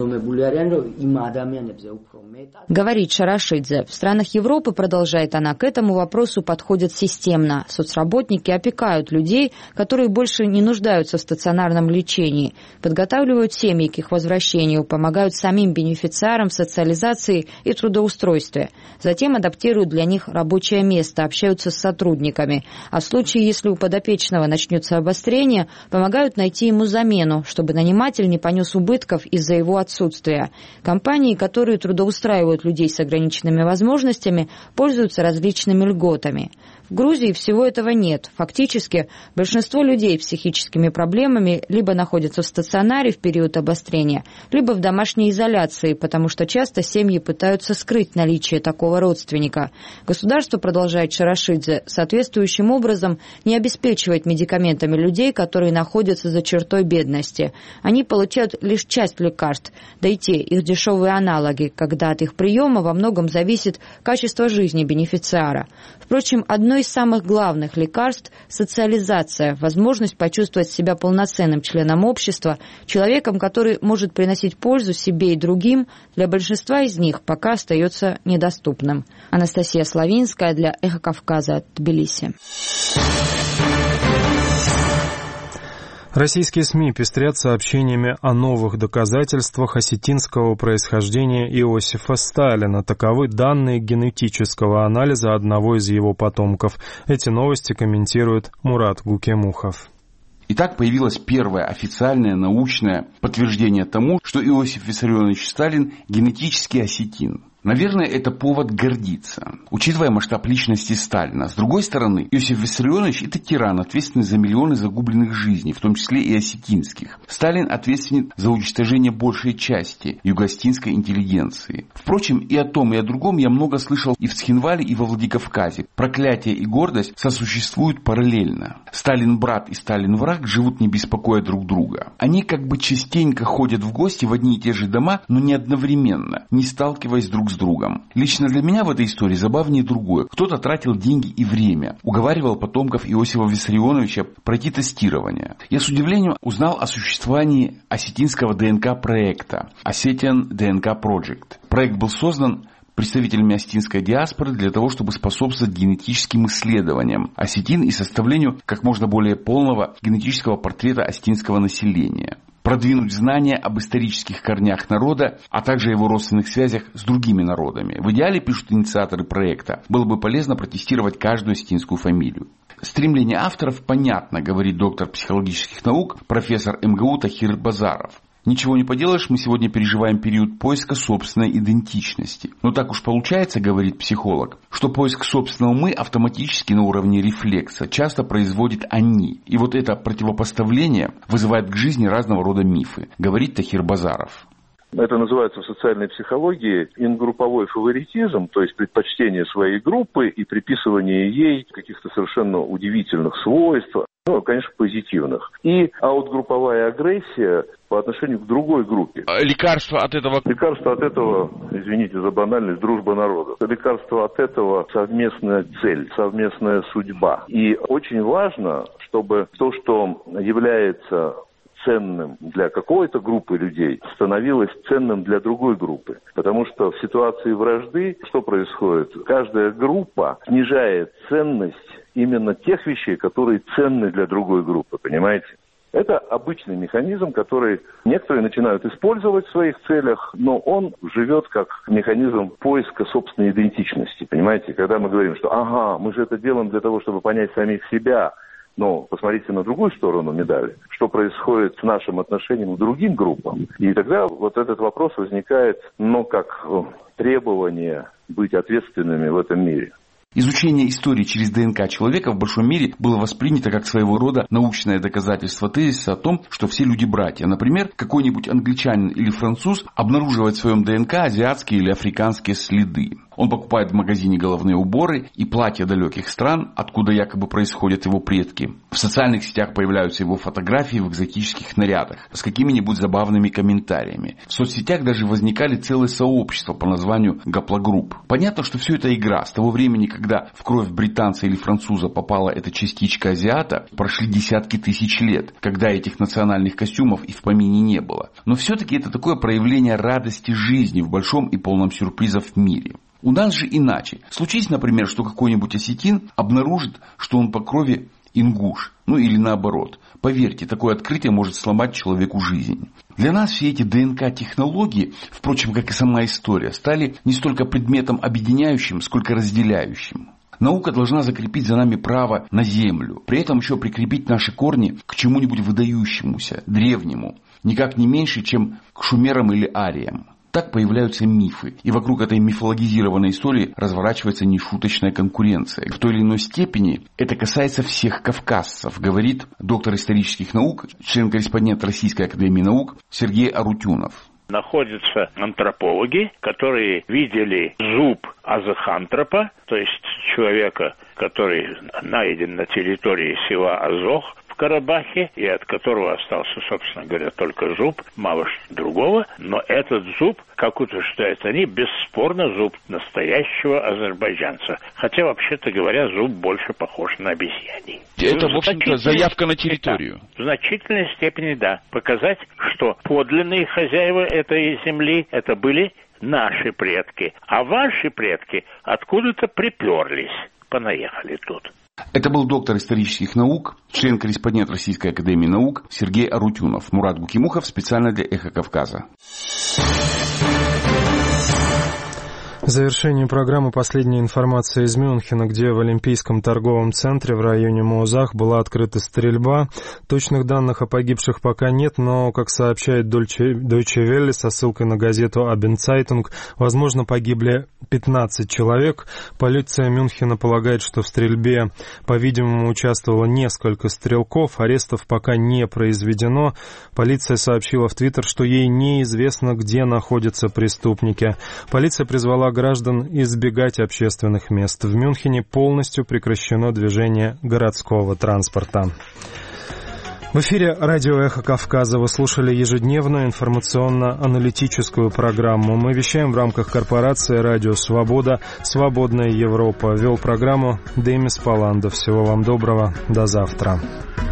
Говорит Шарашидзе. В странах Европы, продолжает она, к этому вопросу подходят системно. Соцработники работники опекают людей, которые больше не нуждаются в стационарном лечении, подготавливают семьи к их возвращению, помогают самим бенефициарам в социализации и трудоустройстве. Затем адаптируют для них рабочее место, общаются с сотрудниками. А в случае, если у подопечного начнется обострение, помогают найти ему замену, чтобы наниматель не понес убытков из-за его отсутствия. Компании, которые трудоустраивают людей с ограниченными возможностями, пользуются различными льготами. В Грузии всего этого нет. Фактически, большинство людей с психическими проблемами либо находятся в стационаре в период обострения, либо в домашней изоляции, потому что часто семьи пытаются скрыть наличие такого родственника. Государство, продолжает Шарашидзе, соответствующим образом не обеспечивает медикаментами людей, которые находятся за чертой бедности. Они получают лишь часть лекарств, да и те их дешевые аналоги, когда от их приема во многом зависит качество жизни бенефициара. Впрочем, одно из самых главных лекарств – социализация, возможность почувствовать себя полноценным членом общества, человеком, который может приносить пользу себе и другим, для большинства из них пока остается недоступным. Анастасия Славинская для «Эхо Кавказа», Тбилиси. Российские СМИ пестрят сообщениями о новых доказательствах осетинского происхождения Иосифа Сталина. Таковы данные генетического анализа одного из его потомков. Эти новости комментирует Мурат Гукемухов. Итак, появилось первое официальное научное подтверждение тому, что Иосиф Виссарионович Сталин генетически осетин. Наверное, это повод гордиться, учитывая масштаб личности Сталина. С другой стороны, Иосиф Виссарионович – это тиран, ответственный за миллионы загубленных жизней, в том числе и осетинских. Сталин ответственен за уничтожение большей части юго-осетинской интеллигенции. Впрочем, и о том, и о другом я много слышал и в Цхинвале, и во Владикавказе. Проклятие и гордость сосуществуют параллельно. Сталин-брат и Сталин-враг живут не беспокоя друг друга. Они как бы частенько ходят в гости в одни и те же дома, но не одновременно, не сталкиваясь друг с другом. Лично для меня в этой истории забавнее другое. Кто-то тратил деньги и время, уговаривал потомков Иосифа Виссарионовича пройти тестирование. Я с удивлением узнал о существовании осетинского ДНК-проекта Ossetian ди эн кей Project. Проект был создан представителями осетинской диаспоры для того, чтобы способствовать генетическим исследованиям осетин и составлению как можно более полного генетического портрета осетинского населения. Продвинуть знания об исторических корнях народа, а также его родственных связях с другими народами. В идеале, пишут инициаторы проекта, было бы полезно протестировать каждую осетинскую фамилию. Стремление авторов понятно, говорит доктор психологических наук, профессор эм гэ у Тахир Базаров. Ничего не поделаешь, мы сегодня переживаем период поиска собственной идентичности. Но так уж получается, говорит психолог, что поиск собственного «мы» автоматически на уровне рефлекса часто производит «они». И вот это противопоставление вызывает к жизни разного рода мифы, говорит Тахир Базаров. Это называется в социальной психологии ингрупповой фаворитизм, то есть предпочтение своей группы и приписывание ей каких-то совершенно удивительных свойств, ну, конечно, позитивных. И аутгрупповая агрессия по отношению к другой группе. Лекарство от этого? Лекарство от этого, извините за банальность, дружба народов. Лекарство от этого совместная цель, совместная судьба. И очень важно, чтобы то, что является ценным для какой-то группы людей, становилось ценным для другой группы. Потому что в ситуации вражды что происходит? Каждая группа снижает ценность именно тех вещей, которые ценны для другой группы, понимаете? Это обычный механизм, который некоторые начинают использовать в своих целях, но он живет как механизм поиска собственной идентичности, понимаете? Когда мы говорим, что ага, мы же это делаем для того, чтобы понять самих себя, но посмотрите на другую сторону медали, что происходит с нашим отношением к другим группам. И тогда вот этот вопрос возникает, ну, как требование быть ответственными в этом мире. Изучение истории через ДНК человека в большом мире было воспринято как своего рода научное доказательство тезиса о том, что все люди братья. Например, какой-нибудь англичанин или француз обнаруживает в своем ДНК азиатские или африканские следы. Он покупает в магазине головные уборы и платья далеких стран, откуда якобы происходят его предки. В социальных сетях появляются его фотографии в экзотических нарядах с какими-нибудь забавными комментариями. В соцсетях даже возникали целые сообщества по названию гаплогрупп. Понятно, что все это игра. С того времени, когда в кровь британца или француза попала эта частичка азиата, прошли десятки тысяч лет, когда этих национальных костюмов и в помине не было. Но все-таки это такое проявление радости жизни в большом и полном сюрпризов мире. У нас же иначе. Случись, например, что какой-нибудь осетин обнаружит, что он по крови ингуш, ну или наоборот. Поверьте, такое открытие может сломать человеку жизнь. Для нас все эти ДНК-технологии, впрочем, как и сама история, стали не столько предметом объединяющим, сколько разделяющим. Наука должна закрепить за нами право на землю, при этом еще прикрепить наши корни к чему-нибудь выдающемуся, древнему, никак не меньше, чем к шумерам или ариям. Так появляются мифы, и вокруг этой мифологизированной истории разворачивается нешуточная конкуренция. В той или иной степени это касается всех кавказцев, говорит доктор исторических наук, член-корреспондент Российской академии наук Сергей Арутюнов. Находятся антропологи, которые видели зуб азохантропа, то есть человека, который найден на территории села Азох в Карабахе, и от которого остался, собственно говоря, только зуб, мало что другого, но этот зуб, как утверждают они, бесспорно зуб настоящего азербайджанца. Хотя, вообще-то говоря, зуб больше похож на обезьяний. Это, в общем-то, заявка на территорию. Да, в значительной степени, да. Показать, что подлинные хозяева этой земли, это были наши предки, а ваши предки откуда-то приперлись, понаехали тут. Это был доктор исторических наук, член-корреспондент Российской академии наук Сергей Арутюнов. Мурат Гукимухов специально для «Эхо Кавказа». В завершении программы последняя информация из Мюнхена, где в Олимпийском торговом центре в районе Моузах была открыта стрельба. Точных данных о погибших пока нет, но, как сообщает Deutsche Welle со ссылкой на газету Abendzeitung, возможно, погибли пятнадцать человек. Полиция Мюнхена полагает, что в стрельбе, по-видимому, участвовало несколько стрелков. Арестов пока не произведено. Полиция сообщила в Твиттер, что ей неизвестно, где находятся преступники. Полиция призвала граждан избегать общественных мест. В Мюнхене полностью прекращено движение городского транспорта. В эфире радио «Эхо Кавказа» вы слушали ежедневную информационно-аналитическую программу. Мы вещаем в рамках корпорации «Радио Свобода», «Свободная Европа». Вел программу Демис Паландов. Всего вам доброго. До завтра.